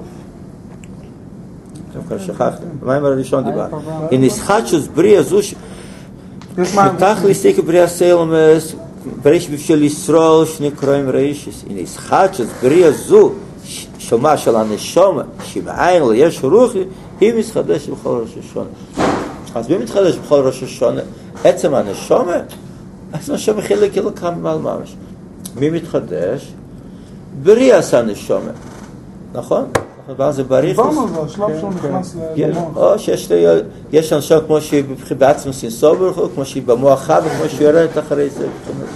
עכשיו שכחתי, המים הראשון דיברנו. אם נסחטשוס בריאה זו שתח ליסטיקה בריאה סיילמס, בריש בשביל ישראל שנקראים ראשיס. אם נסחטשוס בריאה זו שמה של הנשום, שמעין לו יש רוחי, היא מתחדשת בכל ראש השונה. אז מי מתחדש בכל ראש השונה? עצם הנשום, אז הנשום חילק כאילו כמה מעל ממש. מי מתחדש? בריאס הנשום. נכון? זה בריחוס. דיברנו על זה, השלב שהוא נכנס למוח. או שיש אנשום כמו שהיא בעצמו סנסובר, כמו שהיא במוח חד, כמו שהיא יורדת אחרי זה.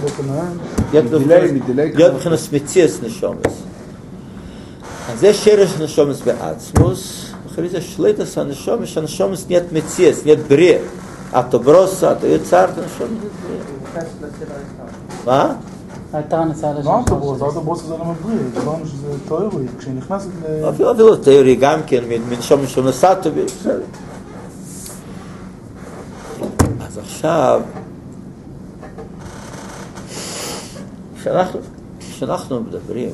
להיות מבחינת מציאס נשומס. אז זה שרש נשומס בעצמוס, אחרי זה שליטס הנשומס, הנשומס נהיית מציאס, נהיית בריאה. אתה ברוסה, אתה יצרת נשומס נהיית בריאה. מה? הייתה נסעה לשם. לא, אתה ברוסה, אתה ברוסה זה לא מבריא, דיברנו שזה תיאורי, כשהיא נכנסת ל... אפילו אפילו תיאורי גם כן, מנשום משום נסעתו, בסדר. אז עכשיו, כשאנחנו מדברים,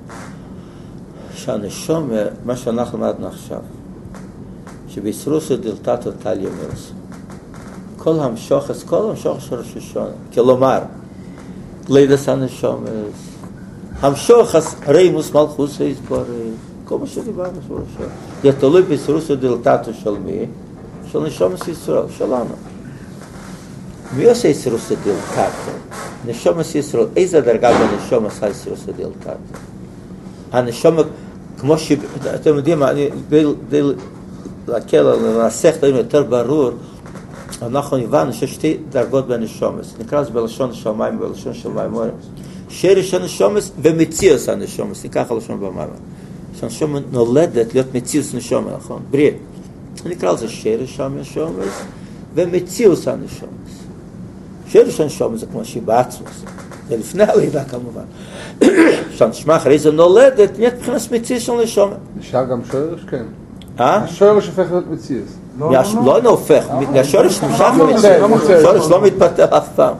שהנשום, מה שאנחנו למדנו עכשיו, שבישרוסו דלתתו טליה מילס, כל המשוחס, כל המשוחס של ראש השונה, כלומר, לידס הנשום, המשוחס רימוס מלכוס היסבור, כל מה שדיברנו של ראש השונה, זה תלוי בישרוסו דלתתו של מי? של נשומס ישראל, שלנו. מי עושה ישרוסו דלתתו? נשומס ישראל, איזה דרגה בנשומס הישרוסו דלתתו? הנשום, כמו ש... אתם יודעים, אני, די להקל על לנסח דברים יותר ברור, אנחנו הבנו שיש שתי דרגות בנשומס. נקרא לזה בלשון של מים, בלשון של מים. שרש הנשומס ומציאוס הנשומס. ניקח הלשון במים. שהנשום נולדת להיות מציאוס נשומס, נכון? בריא. נקרא לזה שרש הנשומס ומציאוס הנשומס. שרש הנשומס זה כמו שהיא בעצמוס. זה לפני הלידה כמובן. שהנשמה אחרי זה נולדת, נהיית מבחינת מציאס של נשומס. נשאר גם שורש? כן. אה? השורש הופך להיות מציאס. לא נהופך, השורש נמשך מציאס. השורש לא מתפתח אף פעם.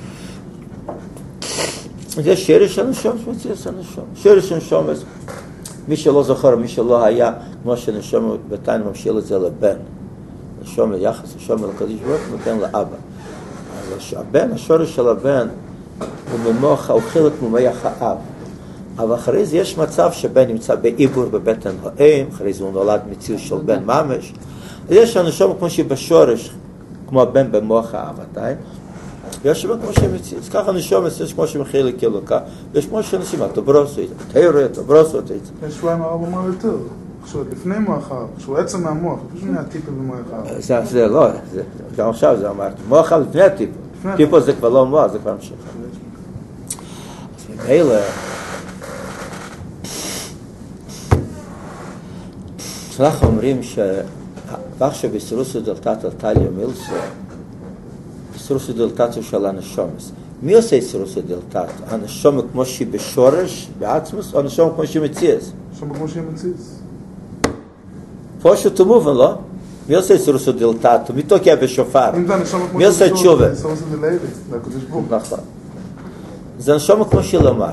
זה שרש הנשומס מציאס הנשומס. שרש הנשומס, מי שלא זוכר, מי שלא היה, כמו שנשומס בתיים ממשיל את זה לבן. נשומס, יחס נשומס לקדוש ברוך הוא נותן לאבא. אז הבן, השורש של הבן, הוא ממוח, הוא חלק ממוח האב. אבל אחרי זה יש מצב שבן נמצא בעיבור בבטן האם, אחרי זה הוא נולד מציאות של בן ממש. אז יש הנשום כמו שהיא בשורש, כמו הבן במוח האב עדיין. ויש שם כמו שהיא מציאות. אז ככה נשום, יש כמו שהיא מחילק כלוקה, ויש כמו שאנשים, אתה ברוסו, אתה תאירה, אתה ברוסו, אתה איתה. יש שבועיים הרב אמר יותר, כשהוא לפני מוח האב, כשהוא עצם מהמוח, פשוט נהיה טיפל במוח האב. זה לא, גם עכשיו זה אמרתי, מוח האב לפני הטיפל. טיפל זה כבר לא מוח, זה כבר המשך. אז ממילא, אנחנו אומרים שוואחשו בישרוסו דלתתו טליה מילסו, בישרוסו דלתתו של הנשומס. מי עושה בישרוסו דלתתו? הנשום כמו שהיא בשורש, בעצמוס, או הנשום כמו שהיא מציאס? הנשום כמו שהיא מציאס. פשוט ומובן, לא? מי עושה בישרוסו דלתתו? מי תוקע בשופר? מי עושה תשובה? נכון. זה הנשום כמו שהיא למד.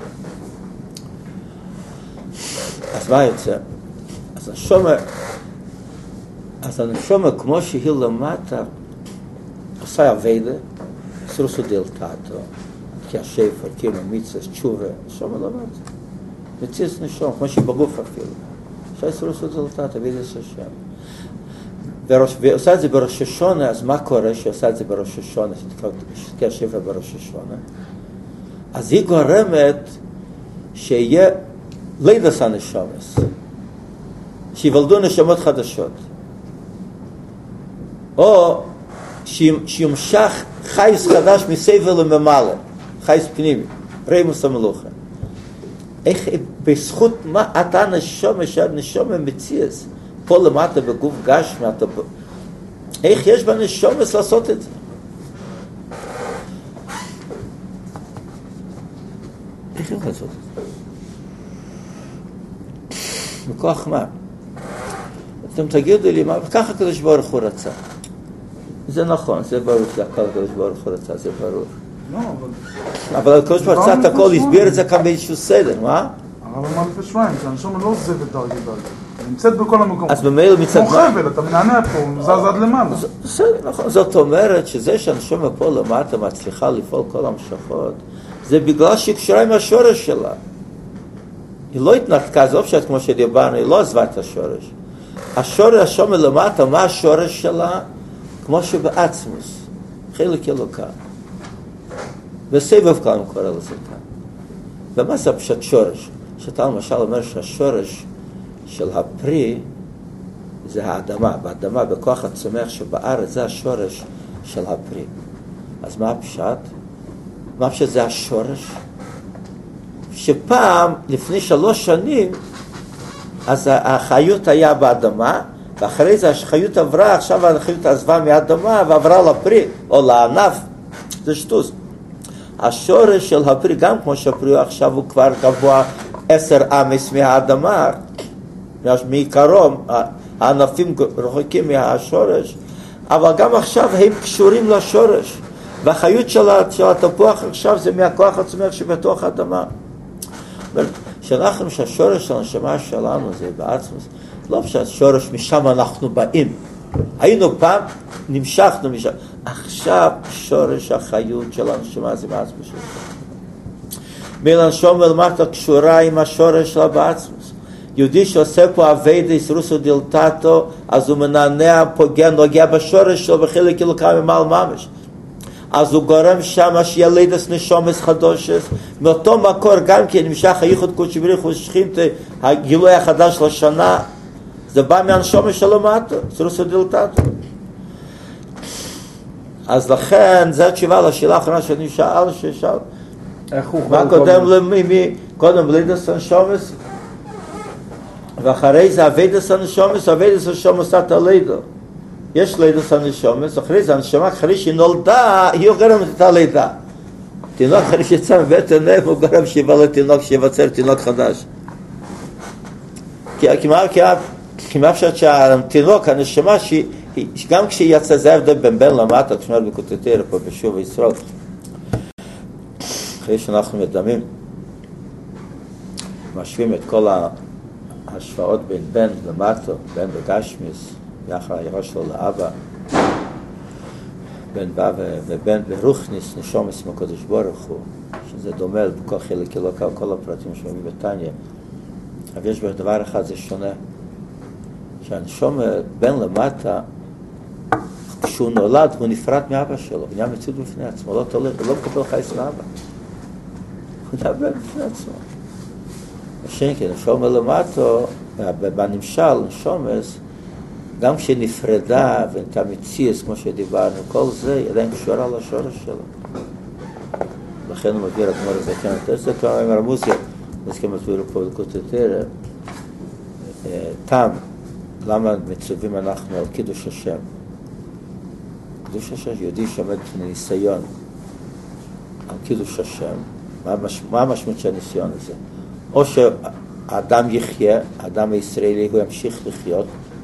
אז מה יוצא? אז הנשמה, אז הנשמה כמו שהיא למטה, עושה עבודה, בישרוסו דלתתו, כי השפר, כי המצווה, תשובה, נשמה למטה. מציאס נשמה, כמו שהיא בגוף אפילו. עושה בישרוסו דלתתו, עבודה השם. ועושה את זה בראש השונה, אז מה קורה שעושה את זה בראש השונה, כי השפר בראש השונה? אז היא גורמת שיהיה לידס הנשמס. שיוולדו נשמות חדשות. או שימשך חייס חדש מסבל לממלא, חייס פנימי, רמוס המלוכה. איך, בזכות מה אתה נשום, שהנשום מציאס, פה למטה בגוף גשמי, אתה... איך יש בנשומס לעשות את זה? איך יכול לעשות את זה? מכוח מה? אתם תגידו לי, מה? ככה הקדוש ברוך הוא רצה. זה נכון, זה ברור, זה הכל הקדוש ברוך הוא רצה, זה ברור. לא, אבל... אבל הקדוש ברוך הוא רצה את הכל, הסביר את זה כאן באיזשהו סדר, מה? הרב אמר לפני שבועיים, שהנשום לא עוזב את דרגי דרגי. נמצאת בכל המקום. אז במילא מצד כמו חבל, אתה מנענע פה, הוא זז עד למעלה. בסדר, נכון. זאת אומרת שזה שהנשום פה למטה מצליחה לפעול כל המשכות, זה בגלל שהיא קשורה עם השורש שלה. היא לא התנתקה, זה אופשת כמו שדיברנו, היא לא עזבה את השורש. השורש, השום למטה, מה השורש שלה? כמו שבעצמוס, חלק אלוקה. בסבב כאן קורא לזה כאן. ומה זה פשט שורש? שאתה למשל אומר שהשורש של הפרי זה האדמה, באדמה, בכוח הצומח שבארץ זה השורש של הפרי. אז מה הפשט? מה הפשט זה השורש? שפעם, לפני שלוש שנים, אז החיות היה באדמה, ואחרי זה החיות עברה, עכשיו החיות עזבה מהאדמה ועברה לפרי, או לענף, זה שטוס. השורש של הפרי, גם כמו שהפרי עכשיו הוא כבר גבוה עשר אמס מהאדמה, מעיקרון, הענפים רחוקים מהשורש, אבל גם עכשיו הם קשורים לשורש, והחיות של, של התפוח עכשיו זה מהכוח הצומח שבתוך האדמה. שאנחנו, שהשורש של הנשמה שלנו זה בעצמוס, לא שהשורש משם אנחנו באים. היינו פעם, נמשכנו משם. עכשיו שורש החיות של הנשמה זה בעצמוס שלנו. מלנשום ולמטה קשורה עם השורש שלה בעצמוס. יהודי שעושה פה עבודה יסרוסו דלתתו, אז הוא מנענע, פוגע, נוגע בשורש שלו בחלק אלוקה ממעל ממש. אז הוא גורם שם שילדס נשומס חדושס, מאותו מקור גם כן נמשך הייחוד קודשי בריך ושכינת הגילוי החדש לשנה, זה בא מהנשומס שלו מטו, יסרוסו דלתתו. אז לכן, זו התשובה לשאלה האחרונה שאני שאל, ששאל, מה קודם למי, קודם לידס הנשומס, ואחרי זה אביידס הנשומס, אביידס הנשומס את הלידו. יש לידס הנשומס, אחרי זה הנשמה, אחרי שהיא נולדה, היא גורמת את הלידה. תינוק אחרי שיצא מבית הנף, הוא גורם שיוולד תינוק, שיווצר תינוק חדש. כי מה אפשר שהתינוק, הנשמה, גם כשהיא יצא, זה ההבדל בין בן למטה, כשמר בקוטטר פה בשוב ישראל, אחרי שאנחנו מדמים, משווים את כל ה... השוואות בין בן למטו, בן בגשמיס, יחד הירוש שלו לאבא, בן בא ובן ברוכניס, נשומס מהקדוש ברוך הוא, שזה דומה בכל חלק אלוקה, כל הפרטים שאומרים בתניא. אבל יש בדבר אחד זה שונה, שהנשום בן למטה, כשהוא נולד, הוא נפרד מאבא שלו, הוא נהיה מציאות בפני עצמו, לא תולד, הוא לא מקבל חייס מאבא. הוא נהיה בן בפני עצמו. שינקי, נשום למטו, בנמשל, נשומס, גם כשנפרדה ונתה מציאס, כמו שדיברנו, כל זה עדיין קשורה לשורש שלו. לכן הוא מביא רק מור הזקן את זה, כבר אומר המוסיה, נסכים לתבירו פה לקוטטר, תם, למה מצווים אנחנו על קידוש השם? קידוש השם, יהודי שעומד בפני ניסיון על קידוש השם, מה המשמעות של הניסיון הזה? או שהאדם יחיה, האדם הישראלי, הוא ימשיך לחיות,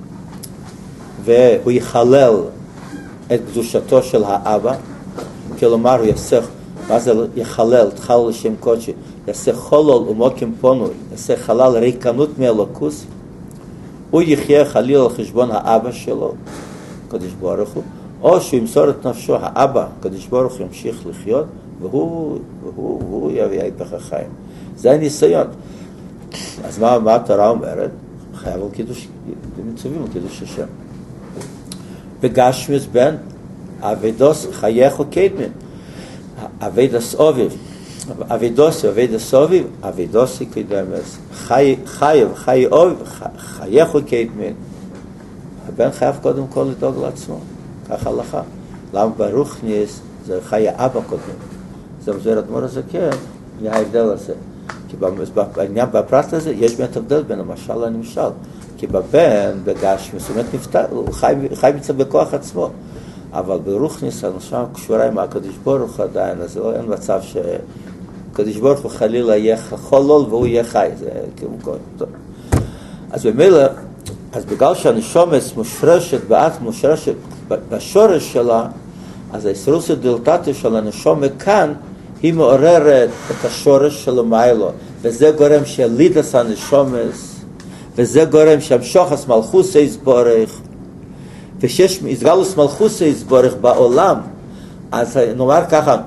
והוא יחלל את קדושתו של האבא, כלומר הוא יעשה, מה זה יחלל, תחלל לשם קודשי, יעשה חולל ומוקים פונוי, יעשה חלל ריקנות מאלוקוס, הוא יחיה חליל על חשבון האבא שלו, קדוש ברוך הוא, או שהוא ימסור את נפשו, האבא, קדוש ברוך הוא ימשיך לחיות, והוא, והוא, והוא יביא היפך החיים. זה הניסיון. אז מה, מה התורה אומרת? חייב על קידוש, מצווים על קידוש השם. בגשמיס בן, אבידוס חייך וקדמן. אבידוס אוביב. אבידוס, אבידוס אוביב, אבידוס קדמס. חי, חייב, חי אוביב, חייך וקדמן. הבן חייב קודם כל לדאוג לעצמו. כך הלכה. למה ברוכניס זה חיי אבא קודמים. זה מסביר אדמו"ר הזקן, מה ההבדל הזה. כי בעניין, בפרט הזה, יש באמת הבדל בין המשל לנמשל. כי בבן, בגשמי, זאת אומרת, נפטר, הוא חי, חי מצד בכוח עצמו. אבל ברוכניס, הנשמה קשורה עם הקדוש ברוך הוא עדיין, אז לא, אין מצב שקדוש ברוך הוא חלילה יהיה חולול והוא יהיה חי. זה כאילו טוב. אז במילא, אז בגלל שהנשומס מושרשת, בעת מושרשת בשורש שלה, אז הישרוס הדלתתיה של הנשומה כאן, היא מעוררת את השורש של המיילו, וזה גורם שלידס הנשומס, וזה גורם שהמשוחס מלכוס יסבורך, ושיש יסגלוס מלכוס יסבורך בעולם, אז נאמר ככה,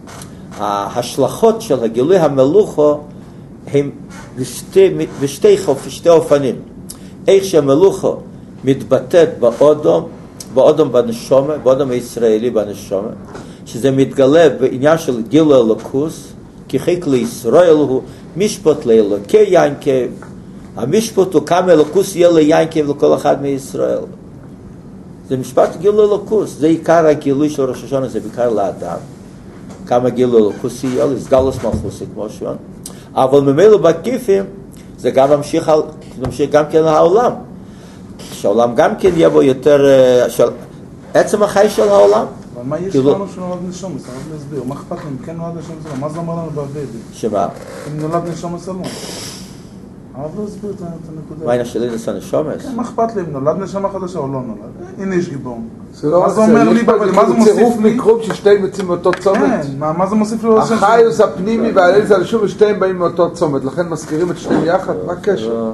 ההשלכות של הגילוי המלוכו, הם בשתי, בשתי, בשתי אופנים. איך שהמלוכו מתבטאת באודום, באודום בנשומה, באודום הישראלי בנשומה, שזה מתגלה בעניין של גילוי אלוקוס, כי חיק לישראל הוא משפט לאלוקי ינקב, המשפט הוא כמה אלוקוס יהיה ליינקב לכל אחד מישראל. זה משפט גילוי אלוקוס, זה עיקר הגילוי של ראש השונה, זה בעיקר לאדם. כמה גילוי אלוקוס יהיה, לסגלוס מלכוסי כמו שון. אבל ממילא בקיפים, זה גם ממשיך, ממשיך גם כן לעולם. שהעולם גם כן יהיה בו יותר, של, עצם החי של העולם. אבל מה יש לנו שנולד נשום? זה רק להסביר. מה אכפת לנו? אם כן נולד נשום סלום? מה זה אומר לנו בעבדי? שמה? אם נולד נשום סלום. אבל לא הסביר את הנקודה. מה העניין שלי נעשה נשומס? כן, מה אכפת לי? אם נולד נשמה חדשה או לא נולד? הנה יש גיבור. זה לא מה זה אומר לי? מה זה מוסיף צירוף לי? מקרוב ששתיהם יוצאים מאותו צומת. כן, מה זה מוסיף לי? החיוס הפנימי והליל זה לשוב ושתיהם באים מאותו צומת, לכן מזכירים את שתיהם יחד, מה הקשר?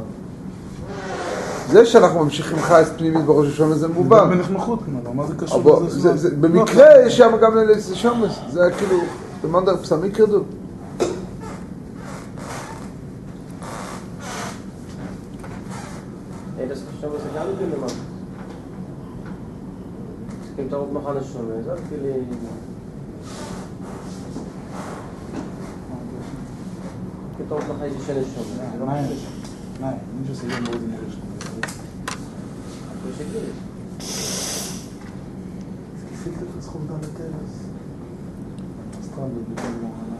זה שאנחנו ממשיכים חייס פנימית בראש השונה זה מובן. בנחמחות כמובן, מה זה קשור לזה? במקרה יש שם גם ליל שומס, זה היה כאילו, במנדר פסמי קרדו. Das schon was egal wie man. Es gibt auch noch eine schon, so viele. Gibt auch noch eine schöne schon. Nein, nein, nicht so sehr wohl nicht. Das ist gut. Es gibt das kommt dann der Terras. Das kann du bitte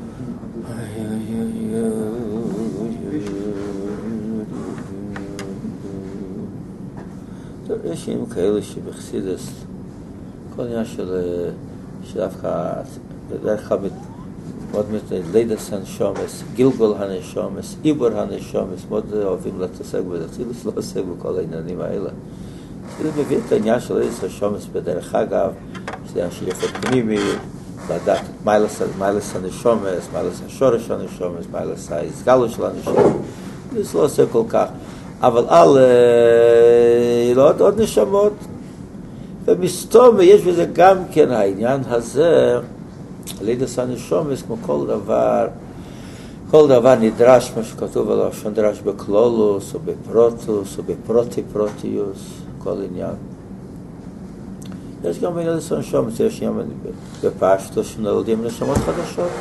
יש עם כאלה שבחסידס, כל עניין של דווקא, בדרך כלל מאוד לידס הנשומס, גילגול הנשומס, עיבור הנשומס, מאוד אוהבים להתעסק בזה, חסידס לא עוסק בכל העניינים האלה. חסידס מביא את העניין של לידס הנשומס בדרך אגב, שזה השייכות פנימי, לדעת מיילס הנשומס, מיילס השורש הנשומס, מיילס ההסגלו של הנשומס, חסידס לא עושה כל כך. אבל על עוד, עוד נשמות, ומסתום, ויש בזה גם כן העניין הזה, לידס הנשומס, כמו כל דבר, כל דבר נדרש, מה שכתוב עליו, שנדרש בקלולוס, או בפרוטוס, או בפרוטי פרוטיוס, כל עניין. יש גם בלידס הנשומס, יש גם בפשטו שנולדים נשמות חדשות.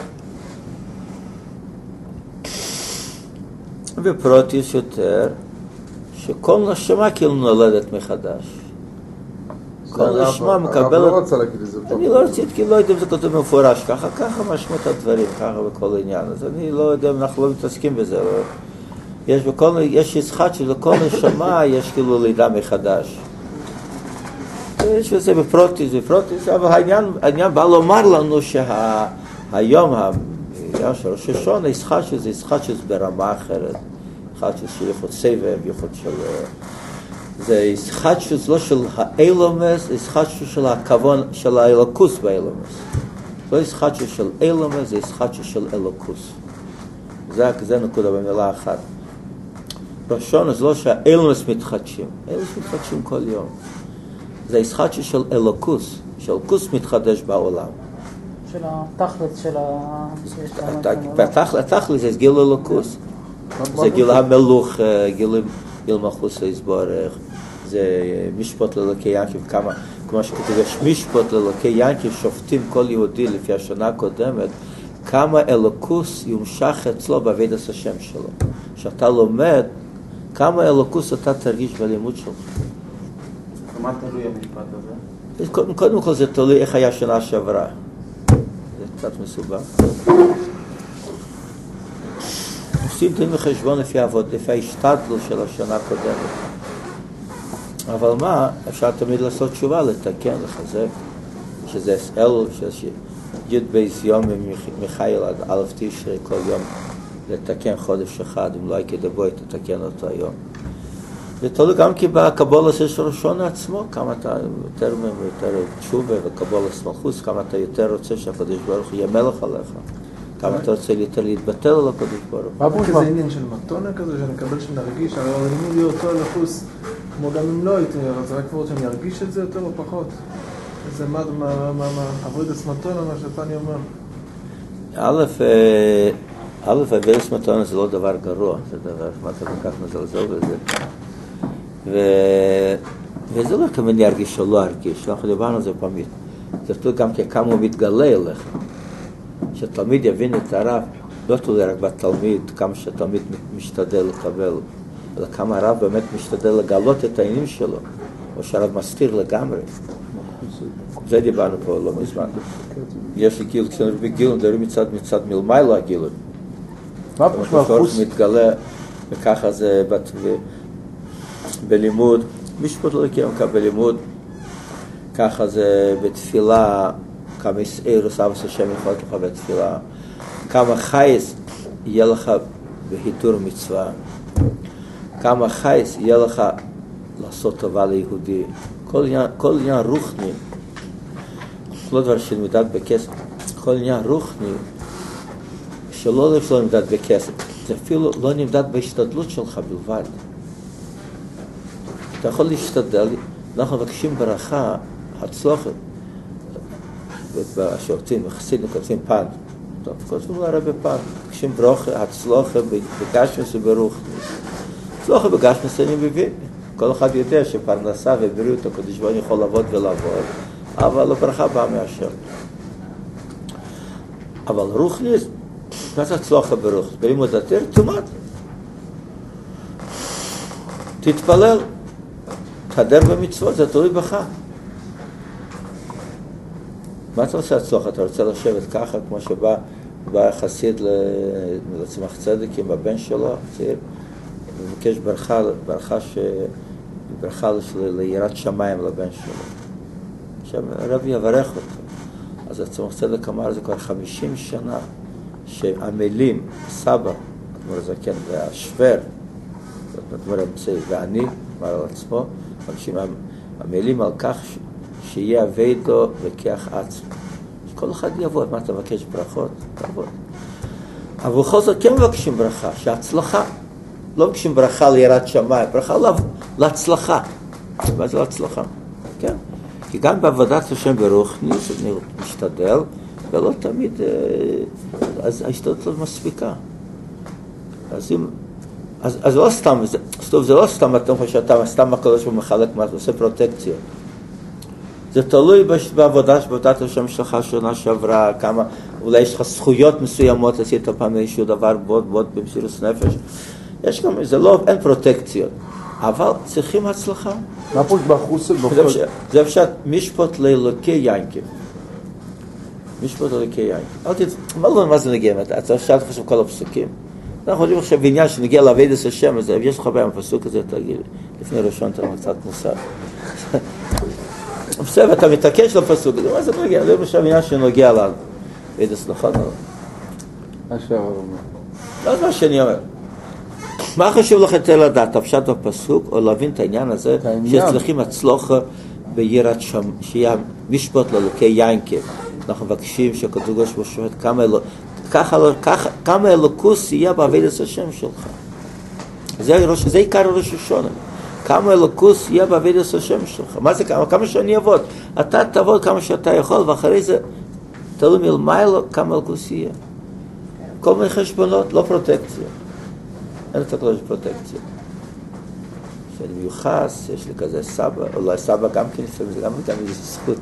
בפרוטיוס יותר, שכל נשמה כאילו נולדת מחדש. כל נשמה מקבלת... אני לא רוצה להגיד את זה. אני לא רציתי, כי לא יודע אם זה כתוב מפורש ככה, ככה משמעות הדברים, ככה בכל עניין. אז אני לא יודע אם אנחנו לא מתעסקים בזה. יש בכל, יש ישחת שלכל נשמה יש כאילו לידה מחדש. יש בזה בפרוטיס, בפרוטיס, אבל העניין, העניין בא לומר לנו שהיום, העניין של ראש השונה, ישחת שזה ישחת שזה ברמה אחרת. אחד של יכול סבב, יכול של... זה אחד שזה לא של האילומס, זה אחד של הכוון, של האלוקוס באילומס. לא אחד של אילומס, זה אחד של אלוקוס. זה, זה נקודה במילה אחת. ראשון, זה לא שהאילומס מתחדשים. האילומס מתחדשים כל יום. זה אחד של אלוקוס, שאלוקוס מתחדש בעולם. של התכלס של ה... התכלס זה גיל אלוקוס. זה גיל המלוך, גיל מלכוס יסבורך, זה משפט ללוקי ינקב, כמה, כמו שכתוב, יש משפט ללוקי ינקב, שופטים כל יהודי לפי השנה הקודמת, כמה אלוקוס יומשך אצלו בעבודת השם שלו. שאתה לומד, כמה אלוקוס אתה תרגיש בלימוד שלך. מה תלוי המשפט הזה? קודם כל זה תלוי איך היה שנה שעברה. זה קצת מסובך. עושים דין וחשבון לפי העבוד, לפי ההשתדלות של השנה הקודמת. אבל מה, אפשר תמיד לעשות תשובה, לתקן, לחזק, שזה אלו, שזה י' בייס יום מחיל עד א' תשרי כל יום, לתקן חודש אחד, אם לא הייתי דבוי, תתקן אותו היום. זה תלוי גם כי בקבולה של ראשון עצמו, כמה אתה יותר יותר תשובה וקבולה סמלכוס, כמה אתה יותר רוצה שהקדוש ברוך יהיה מלך עליך, כמה אתה רוצה יותר להתבטל על הקדוש ברוך. מה פה כזה עניין של מתונה כזה, שנקבל שנרגיש, הרי לימוד להיות אותו לחוס, כמו גם אם לא הייתי, אז רק כבר שאני ארגיש את זה יותר או פחות. זה מה, מה, מה, מה, עבוד הסמתונה, מה שפני אומר. א', א', עבוד הסמתונה זה לא דבר גרוע, זה דבר, מה אתה כל כך מזלזל בזה. ו... וזה לא כמובן להרגיש או לא הרגיש, אנחנו דיברנו על זה פעמית. זה תלוי גם כמה הוא מתגלה אליך. שתלמיד יבין את הרב, לא תלוי רק בתלמיד, כמה שתלמיד משתדל לקבל, אלא כמה הרב באמת משתדל לגלות את העניינים שלו, או שהרב מסתיר לגמרי. זה דיברנו פה לא מזמן. יש לי גיל, כשאני בגיל, מדברים מצד מצד מלמיילו הגילים. מה פה שמחוס? מתגלה, וככה זה בלימוד, משפט לא יקיים ככה בלימוד, ככה זה בתפילה, כמה ערס אבס השם יכול לך בתפילה, כמה חייס יהיה לך בהיתור מצווה, כמה חייס יהיה לך לעשות טובה ליהודי, כל עניין, כל עניין רוחני, לא דבר שנמדד בכסף, כל עניין רוחני, שלא לא נמדד בכסף, זה אפילו לא נמדד בהשתדלות שלך בלבד. אתה יכול להשתדל, אנחנו מבקשים ברכה, הצלוחת, בשורצים, בחסידים, כותבים פן. טוב, כותבים לרבי פן, מבקשים ברכה, הצלוחת, בגשמס וברוחני. הצלוחת בגשמס אני מבין. כל אחד יודע שפרנסה ובריאות הקדוש ברוך הוא יכול לעבוד ולעבוד, אבל הברכה באה מהשם. אבל רוחני, מה זה הצלוחת ברוחני? בלימוד התורה, תלמד. תתפלל. תהדר במצוות, זה תלוי בך. מה אתה רוצה הצלוח? אתה רוצה לשבת ככה, כמו שבא בא חסיד לצמח צדק עם הבן שלו, צעיר, ומבקש ברכה, ברכה, ש... ברכה ליראת שמיים לבן שלו. עכשיו, הרב יברך אותו. אז הצמח צדק אמר, זה כבר חמישים שנה, שהמילים, סבא, כמו זקן, והשבר, זאת אומרת, ואני, אמר על עצמו, המילים על כך שיהיה אבידו וכך עצמו. כל אחד יעבוד, מה אתה מבקש ברכות? תעבוד. אבל בכל זאת כן מבקשים ברכה, שהצלחה. לא מבקשים ברכה ליראת שמיים, ברכה להצלחה. מה זה להצלחה? כן. כי גם בעבודת השם ברוחני, אני משתדל, ולא תמיד, אז ההשתדלות לא מספיקה. אז אם... אז, אז לא סתם, זה, סטוב, זה לא סתם אתה חושב שאתה סתם הקדוש ברוך הוא מחלק, מה, עושה פרוטקציה. זה תלוי בעבודה, בעבודת השם שלך שנה שעברה, כמה, אולי יש לך זכויות מסוימות, עשית פעם איזשהו דבר בוד, בוד במסירות נפש. יש גם, זה לא, אין פרוטקציות, אבל צריכים הצלחה. מה פה בחוס? זה פשוט משפט לאלוקי יינקים. משפט לאלוקי יינקים. אל תת, מה לא, מה זה נגיע? אתה שאלת חושב כל הפסוקים. אנחנו יודעים עכשיו בעניין שנגיע לעבודת השם, אז יש לך בעיה בפסוק הזה, תגיד, לפני ראשון אתה קצת מוסר. בסדר, אתה מתעקש לפסוק הזה, מה זה נגיע? זה עכשיו בעניין שנוגע לעבודת נכון? מה שהרב אומר. לא זה מה שאני אומר. מה חשוב לך יותר לדעת, הפשט בפסוק, או להבין את העניין הזה, שצריכים הצלוחה ביראת שם, שיהיה משפט לאלוקי יינקב. אנחנו מבקשים שהקדוש ברוך הוא כמה אלו, ככה, כמה אלוקוס יהיה בעבודת השם שלך. זה, זה עיקר ראש השונה. כמה אלוקוס יהיה בעבודת השם שלך. מה זה כמה? כמה שאני אעבוד. אתה תעבוד כמה שאתה יכול, ואחרי זה תלוי מלמיילו כמה אלוקוס יהיה. כל מיני חשבונות, לא פרוטקציה. אין את הכל פרוטקציה. שאני מיוחס, יש לי כזה סבא, אולי סבא גם כן, זה גם גם איזו זכות.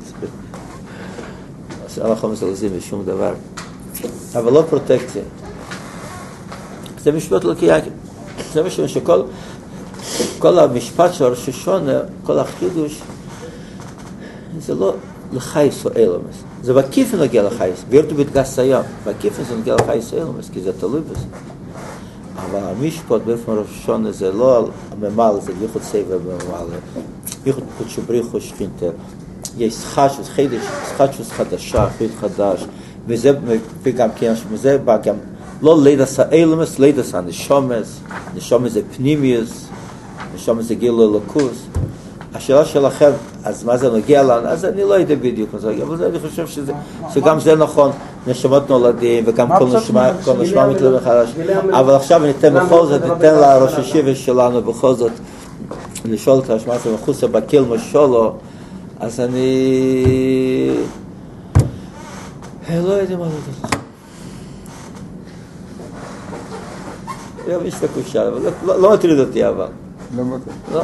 אז אנחנו מזלזים בשום דבר. אבל לא פרוטקציה. זה משפט לא קייקים. זה משהו שכל כל המשפט של ראש השונה, כל החידוש, זה לא לחייס או אילומס. זה בקיפן נגיע לחייס. וירתו בתגס היום. בקיפן זה נגיע לחייס או אילומס, כי זה תלוי בזה. אבל המשפט באופן ראשון זה לא הממל, זה ייחוד סבב בממל. ייחוד קודשו בריחו שכינתר. יש חדש, חידש, חדש חדשה, חיד חדש. וזה, וגם כן, וזה בא גם, לא לידס האילומס, לידס הנשומס. נשומס זה פנימיוס. נשומס זה גילו אלוקוס. השאלה שלכם, אז מה זה נוגע לנו? אז אני לא יודע בדיוק מה זה נוגע, אבל אני חושב שזה, שגם זה נכון, נשמות נולדים, וגם כל נשמה, כל נשמה מתלווה מחדש. אבל עכשיו ניתן בכל זאת, ניתן לראש השיבה שלנו בכל זאת, לשאול את השמע הזה מחוסה בקיל משולו, אז אני לא יודע מה זה. יום יש לקושה, אבל לא מטריד אותי אבל. לא מטריד. לא.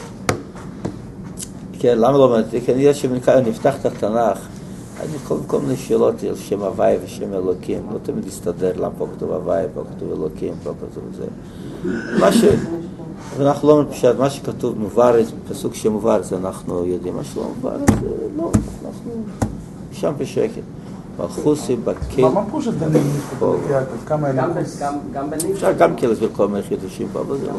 כן, למה לא מטריד? כי אני יודע שאני נפתח את התנ"ך, אני כל מיני שאלות על שם הוואי ושם אלוקים, לא תמיד יסתדר, למה פה כתוב הוואי, פה כתוב אלוקים, פה כתוב זה. מה ש... ואנחנו לא מפשט, מה שכתוב מוברז, פסוק שמוברז, אנחנו יודעים, מה שלא מוברז, לא, אנחנו שם בשקט. מלכוסי בקיל... מה פה שדנים פה? כמה אלוקוס? גם בנים? אפשר גם כן להסביר כל מיני חידושים פה, אבל זה לא...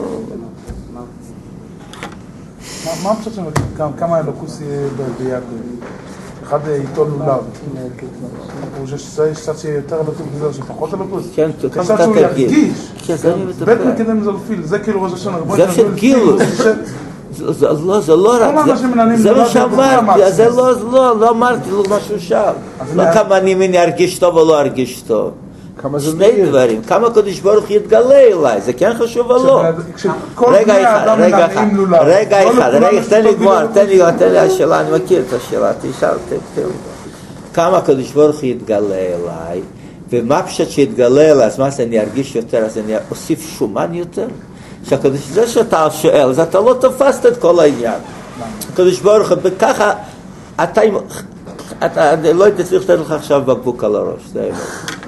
מה פשוט כמה אלוקוס יהיה ביעקב? אחד איתו לולב. הוא שצריך שיהיה יותר אלוקוס בזה, שפחות אלוקוס? כן, כמה קצת אתה שהוא תרגיל. ירגיש. בית מקדם זה לפיל, זה כאילו ראש השנה. זה של גילוס. לא, זה לא רק, זה מה שאמרתי, זה לא, לא אמרתי לו מה שהוא שאל. לא כמה אני מני ארגיש טוב או לא ארגיש טוב. שני דברים, כמה קדוש ברוך יתגלה אליי, זה כן חשוב או לא? רגע אחד, רגע אחד, רגע אחד, רגע, תן לי גמור, תן לי, תן לי השאלה, אני מכיר את השאלה, תשאל, תן לי. כמה קדוש ברוך יתגלה אליי, ומה פשוט שיתגלה אליי, אז מה זה אני ארגיש יותר, אז אני אוסיף שומן יותר? שהקדוש, זה שאתה שואל, אז אתה לא תפסת את כל העניין. הקדוש ברוך, וככה, אתה, אתה, לא הייתי צריך לתת לך עכשיו בקבוק על הראש, זה האמת.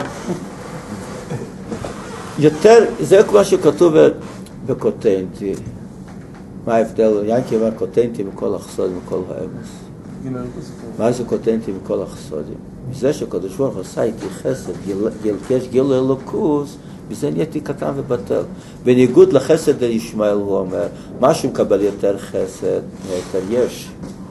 יותר, זה כמו שכתוב בקוטנטי. מה ההבדל? ינקי אומר קוטנטי מכל החסודים, מכל האמס. מה זה קוטנטי מכל החסודים? זה שקדוש ברוך עשה איתי חסד, ילקש גיל אלוקוס, וזה נהייתי קטן ובטל. בניגוד לחסד לישמעאל הוא אומר, מה שהוא מקבל יותר חסד, יותר יש.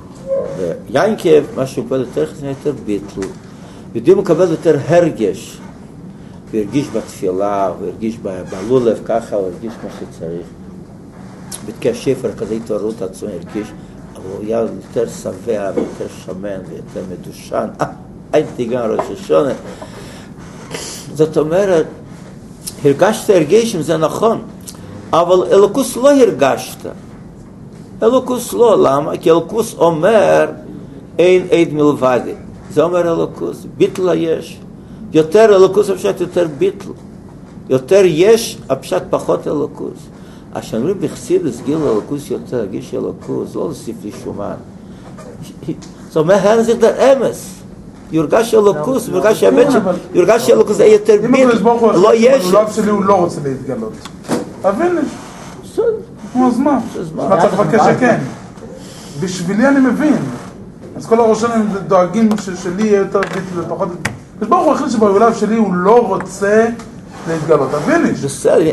ויינקב, מה שהוא מקבל יותר חסד, יותר ביטל. ויודעים הוא מקבל יותר הרגש. הוא הרגיש בתפילה, הוא הרגיש בלולב ככה, הוא הרגיש כמו שצריך. בתקי השפר כזה התעוררות עצמו הרגיש, אבל הוא היה יותר שבע ויותר שמן ויותר מדושן. אה, הייתי גם ראש השונה. זאת אומרת, הרגשת הרגשים, זה נכון, אבל אלוקוס לא הרגשת. אלוקוס לא, למה? כי אלוקוס אומר, אין עד מלבדי. זה אומר אלוקוס, ביטל היש. יותר אלוקוס הפשט יותר ביטל. יותר יש, הפשט פחות אלוקוס. אז שאומרים בחסידות גיל אלוקוס יותר, הרגיש אלוקוס, לא להוסיף לי שומן. זאת אומרת, אין זה דר אמס. יורגש אלוקוס, יורגש האמת, יורגש אלוקוס זה יותר ביטל. לא יש. הלולב שלי הוא לא רוצה להתגלות. תבין לי. אז מה? מה צריך לבקש שכן? בשבילי אני מבין. אז כל הראשונים הם דואגים שלי יהיה יותר ביטל ופחות... אז ברוך הוא החליט שבהולב שלי הוא לא רוצה להתגלות, תבין לי. בסדר,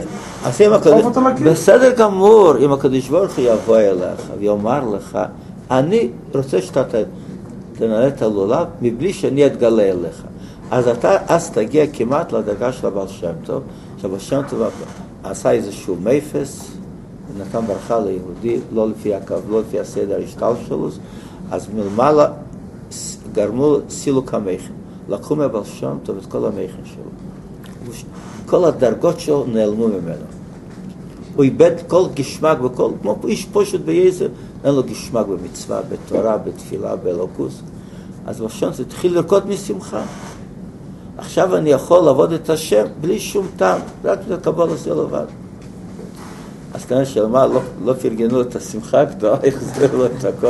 בסדר גמור, אם הקדוש ברוך הוא יבוא אליך ויאמר לך, אני רוצה שאתה תנהל את הלולב מבלי שאני אתגלה אליך. אז אתה אז תגיע כמעט לדרגה של הבעל שם טוב, שהבעל שם טוב עשה איזשהו מפס, ונתן ברכה ליהודי, לא לפי הקו, לא לפי הסדר השתלשלוס, אז מלמעלה גרמו סילוק המכן. לקחו מהבעל שם טוב את כל המכן שלו. כל הדרגות שלו נעלמו ממנו. הוא איבד כל גשמק וכל, כמו איש פשוט בייסר, אין לו גשמק במצווה, בתורה, בתפילה, באלוקוס. אז בשם זה התחיל לרקוד משמחה. עכשיו אני יכול לעבוד את השם בלי שום טעם, רק לקבל את זה לבד. אז כנראה שלמה לא, לא פרגנו את השמחה הגדולה, החזירו לו את הכל.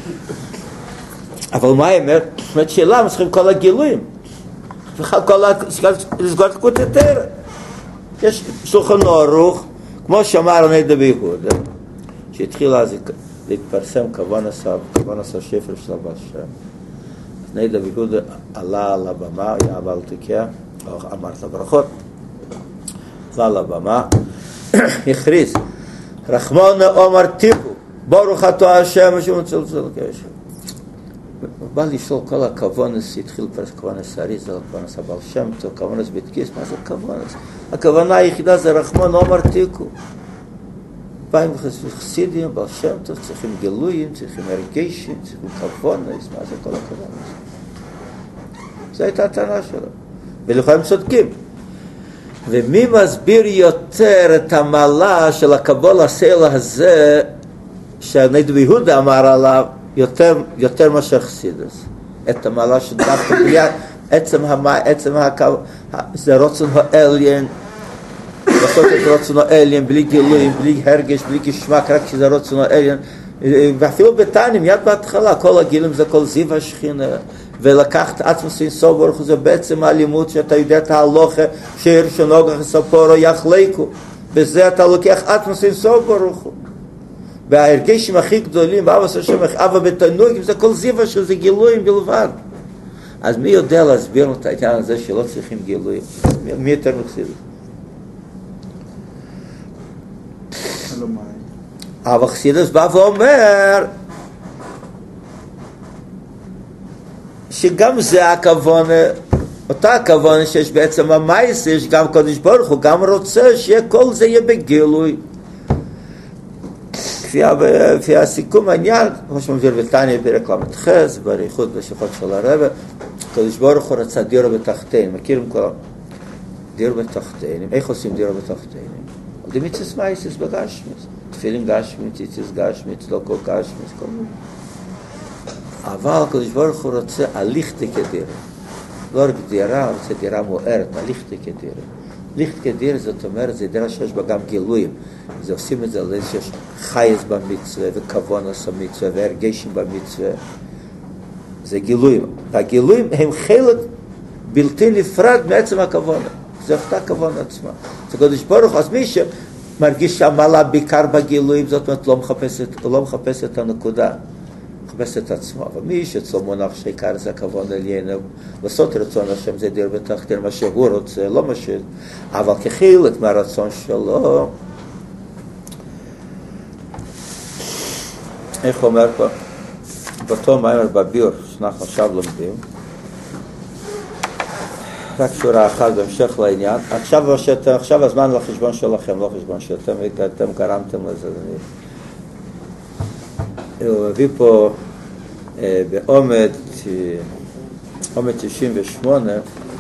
אבל מה האמת? זאת אומרת שאלה, הם צריכים כל הגילויים. כל ה... לסגור את כותתרת. יש שולחן ערוך, כמו שאמר הנדע ביהוד, שהתחיל אז להתפרסם כוונס כוונס השפר של הבעל שם. אז נדב יהודה עלה על הבמה, היה בעל תקיע, אמרת ברכות, עלה על הבמה, הכריז, רחמון עומר טיפו, ברוך אתה השם, משום צלצל קשר. בא לשאול כל הכוונס, התחיל פרס כוונס אריזל, כוונס הבעל שם, כוונס בית כיס, מה זה כוונס? הכוונה היחידה זה רחמון עומר טיפו. באים חסידים, בעל שם טוב, צריכים גילויים, צריכים הרגשים, צריכים כוונס, מה זה כל הכוונס? זו הייתה הטענה שלו. ולכן הם צודקים. ומי מסביר יותר את המעלה של הקבול הסלע הזה, שנדב יהודה אמר עליו, יותר, יותר מאשר חסידס. את המעלה שדווקא בלי עצם המה, עצם הקו, זה רוצן העליין, לעשות את רוצן העליין, בלי גילויים, בלי הרגש, בלי גשמק, רק שזה רוצן העליין. ואפילו בתנאים, יד בהתחלה, כל הגילויים זה כל זיו השכינה, ולקחת עצמוס אינסוף ברוך הוא, זה בעצם האלימות שאתה יודע את ההלוכה, שיר שנוגח ספורו יחלקו. בזה אתה לוקח עצמוס אינסוף ברוך הוא. וההרגשים הכי גדולים, ואבא השם, אבא בתענוגים, זה כל זיווה שזה גילויים בלבד. אז מי יודע להסביר את העניין הזה שלא צריכים גילויים? מי יותר מחסיד? אבל חסידס בא ואומר שגם זה הכוונה, אותה הכוונה שיש בעצם המייס, יש גם קודש ברוך הוא, גם רוצה שכל זה יהיה בגילוי. לפי הסיכום העניין, כמו שמביא בתניא פרק למ"ח, באריכות בשיחות של הרב, קודש ברוך הוא רצה דירה בתחתינו, מכירים כל דירה בתחתינו, איך עושים דירה בתחתינו? על דמיצס מייסס בגשמיס, תפילין גשמיס, ציציס גשמיס, צדוקו גשמיס, כל מיני. אבל קודש ברוך הוא רוצה הליכטה כדירה, לא רק דירה, הוא רוצה דירה מוארת, הליכטה כדירה. ליכט כדיר, זאת אומרת, זה דירה שיש בה גם גילויים. זה עושים את זה על איזה שיש חייס במצווה, וכוונס במצווה, והרגשים במצווה. זה גילויים. והגילויים הם חלק בלתי נפרד מעצם הכוונה. זה אותה כוונה עצמה. זה קודש ברוך, אז מי שמרגיש שהמעלה בעיקר בגילויים, זאת אומרת, לא מחפש את, לא מחפש את הנקודה. מחפש את עצמו. אבל מי שאצלו מונח שעיקר זה הכוונה עלינו, לעשות רצון השם זה דיר בתחתיר, מה שהוא רוצה, לא מה ש... אבל כחילק מהרצון שלו, איך אומר פה? באותו מיימר בביור, שאנחנו עכשיו לומדים, רק שורה אחת בהמשך לעניין, עכשיו, שאתם, עכשיו הזמן לחשבון שלכם, לא חשבון שאתם, אתם גרמתם לזה, אני... הוא מביא פה אה, בעומד, עומד תשעים ושמונה,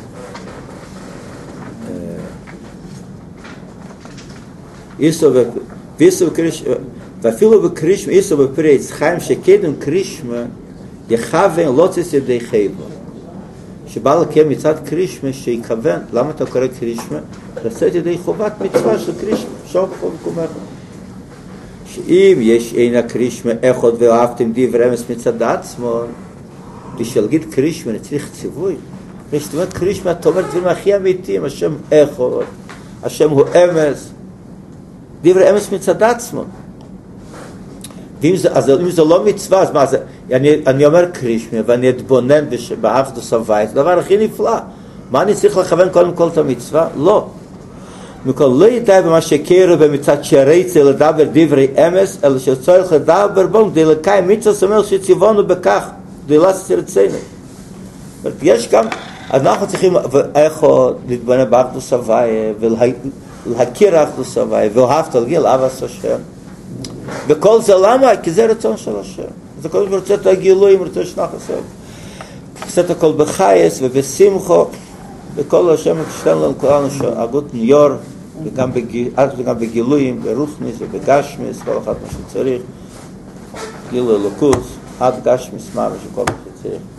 איסו בקרישמה, ואפילו בקרישמה, איסו בפרץ חיים שקדם קרישמה, יכוון לא תס ידי חייבו. שבא לקיים מצד קרישמה שיכוון, למה אתה קורא קרישמה? לצאת ידי חובת מצווה של קרישמה, שוב חוב קומר. שאם יש אין הקרישמה אחד ואהבתם דברי אמס מצד עצמו, בשביל להגיד קרישמה נצריך ציווי. זאת אומרת קרישמה, אתה אומר דברים הכי אמיתיים, השם אחד, השם הוא אמס, דברי אמס מצד עצמו. ואם זה, אז אם זה לא מצווה, אז מה זה? אני, אני אומר קרישמה ואני אתבונן באחדוס הוויה, זה הדבר הכי נפלא. מה אני צריך לכוון קודם כל את המצווה? לא. מכל לא ידע במה שקרה במצד שרצה לדבר דברי אמס, אלא שצריך לדבר בו, כדי לקיים מצווה סמל שציוונו בכך, כדי לעשות רצינו. יש גם, אנחנו צריכים איך להתבונן באחדוס הוויה, ולהכיר אחדוס הוויה, ואוהבת להגיע לאהבת השם. וכל זה למה? כי זה רצון של השם. זה כל כך רוצה את הגילויים, רוצה שנח השם. עושה את הכל בחייס ובשמחו, וכל השם תשתן לנו כולנו שהגות ניור, וגם, בגיל, וגם בגילויים, ברוחניס ובגשמיס, כל אחד מה שצריך, גילו אלוקוס, עד גשמיס מה שכל מה שצריך.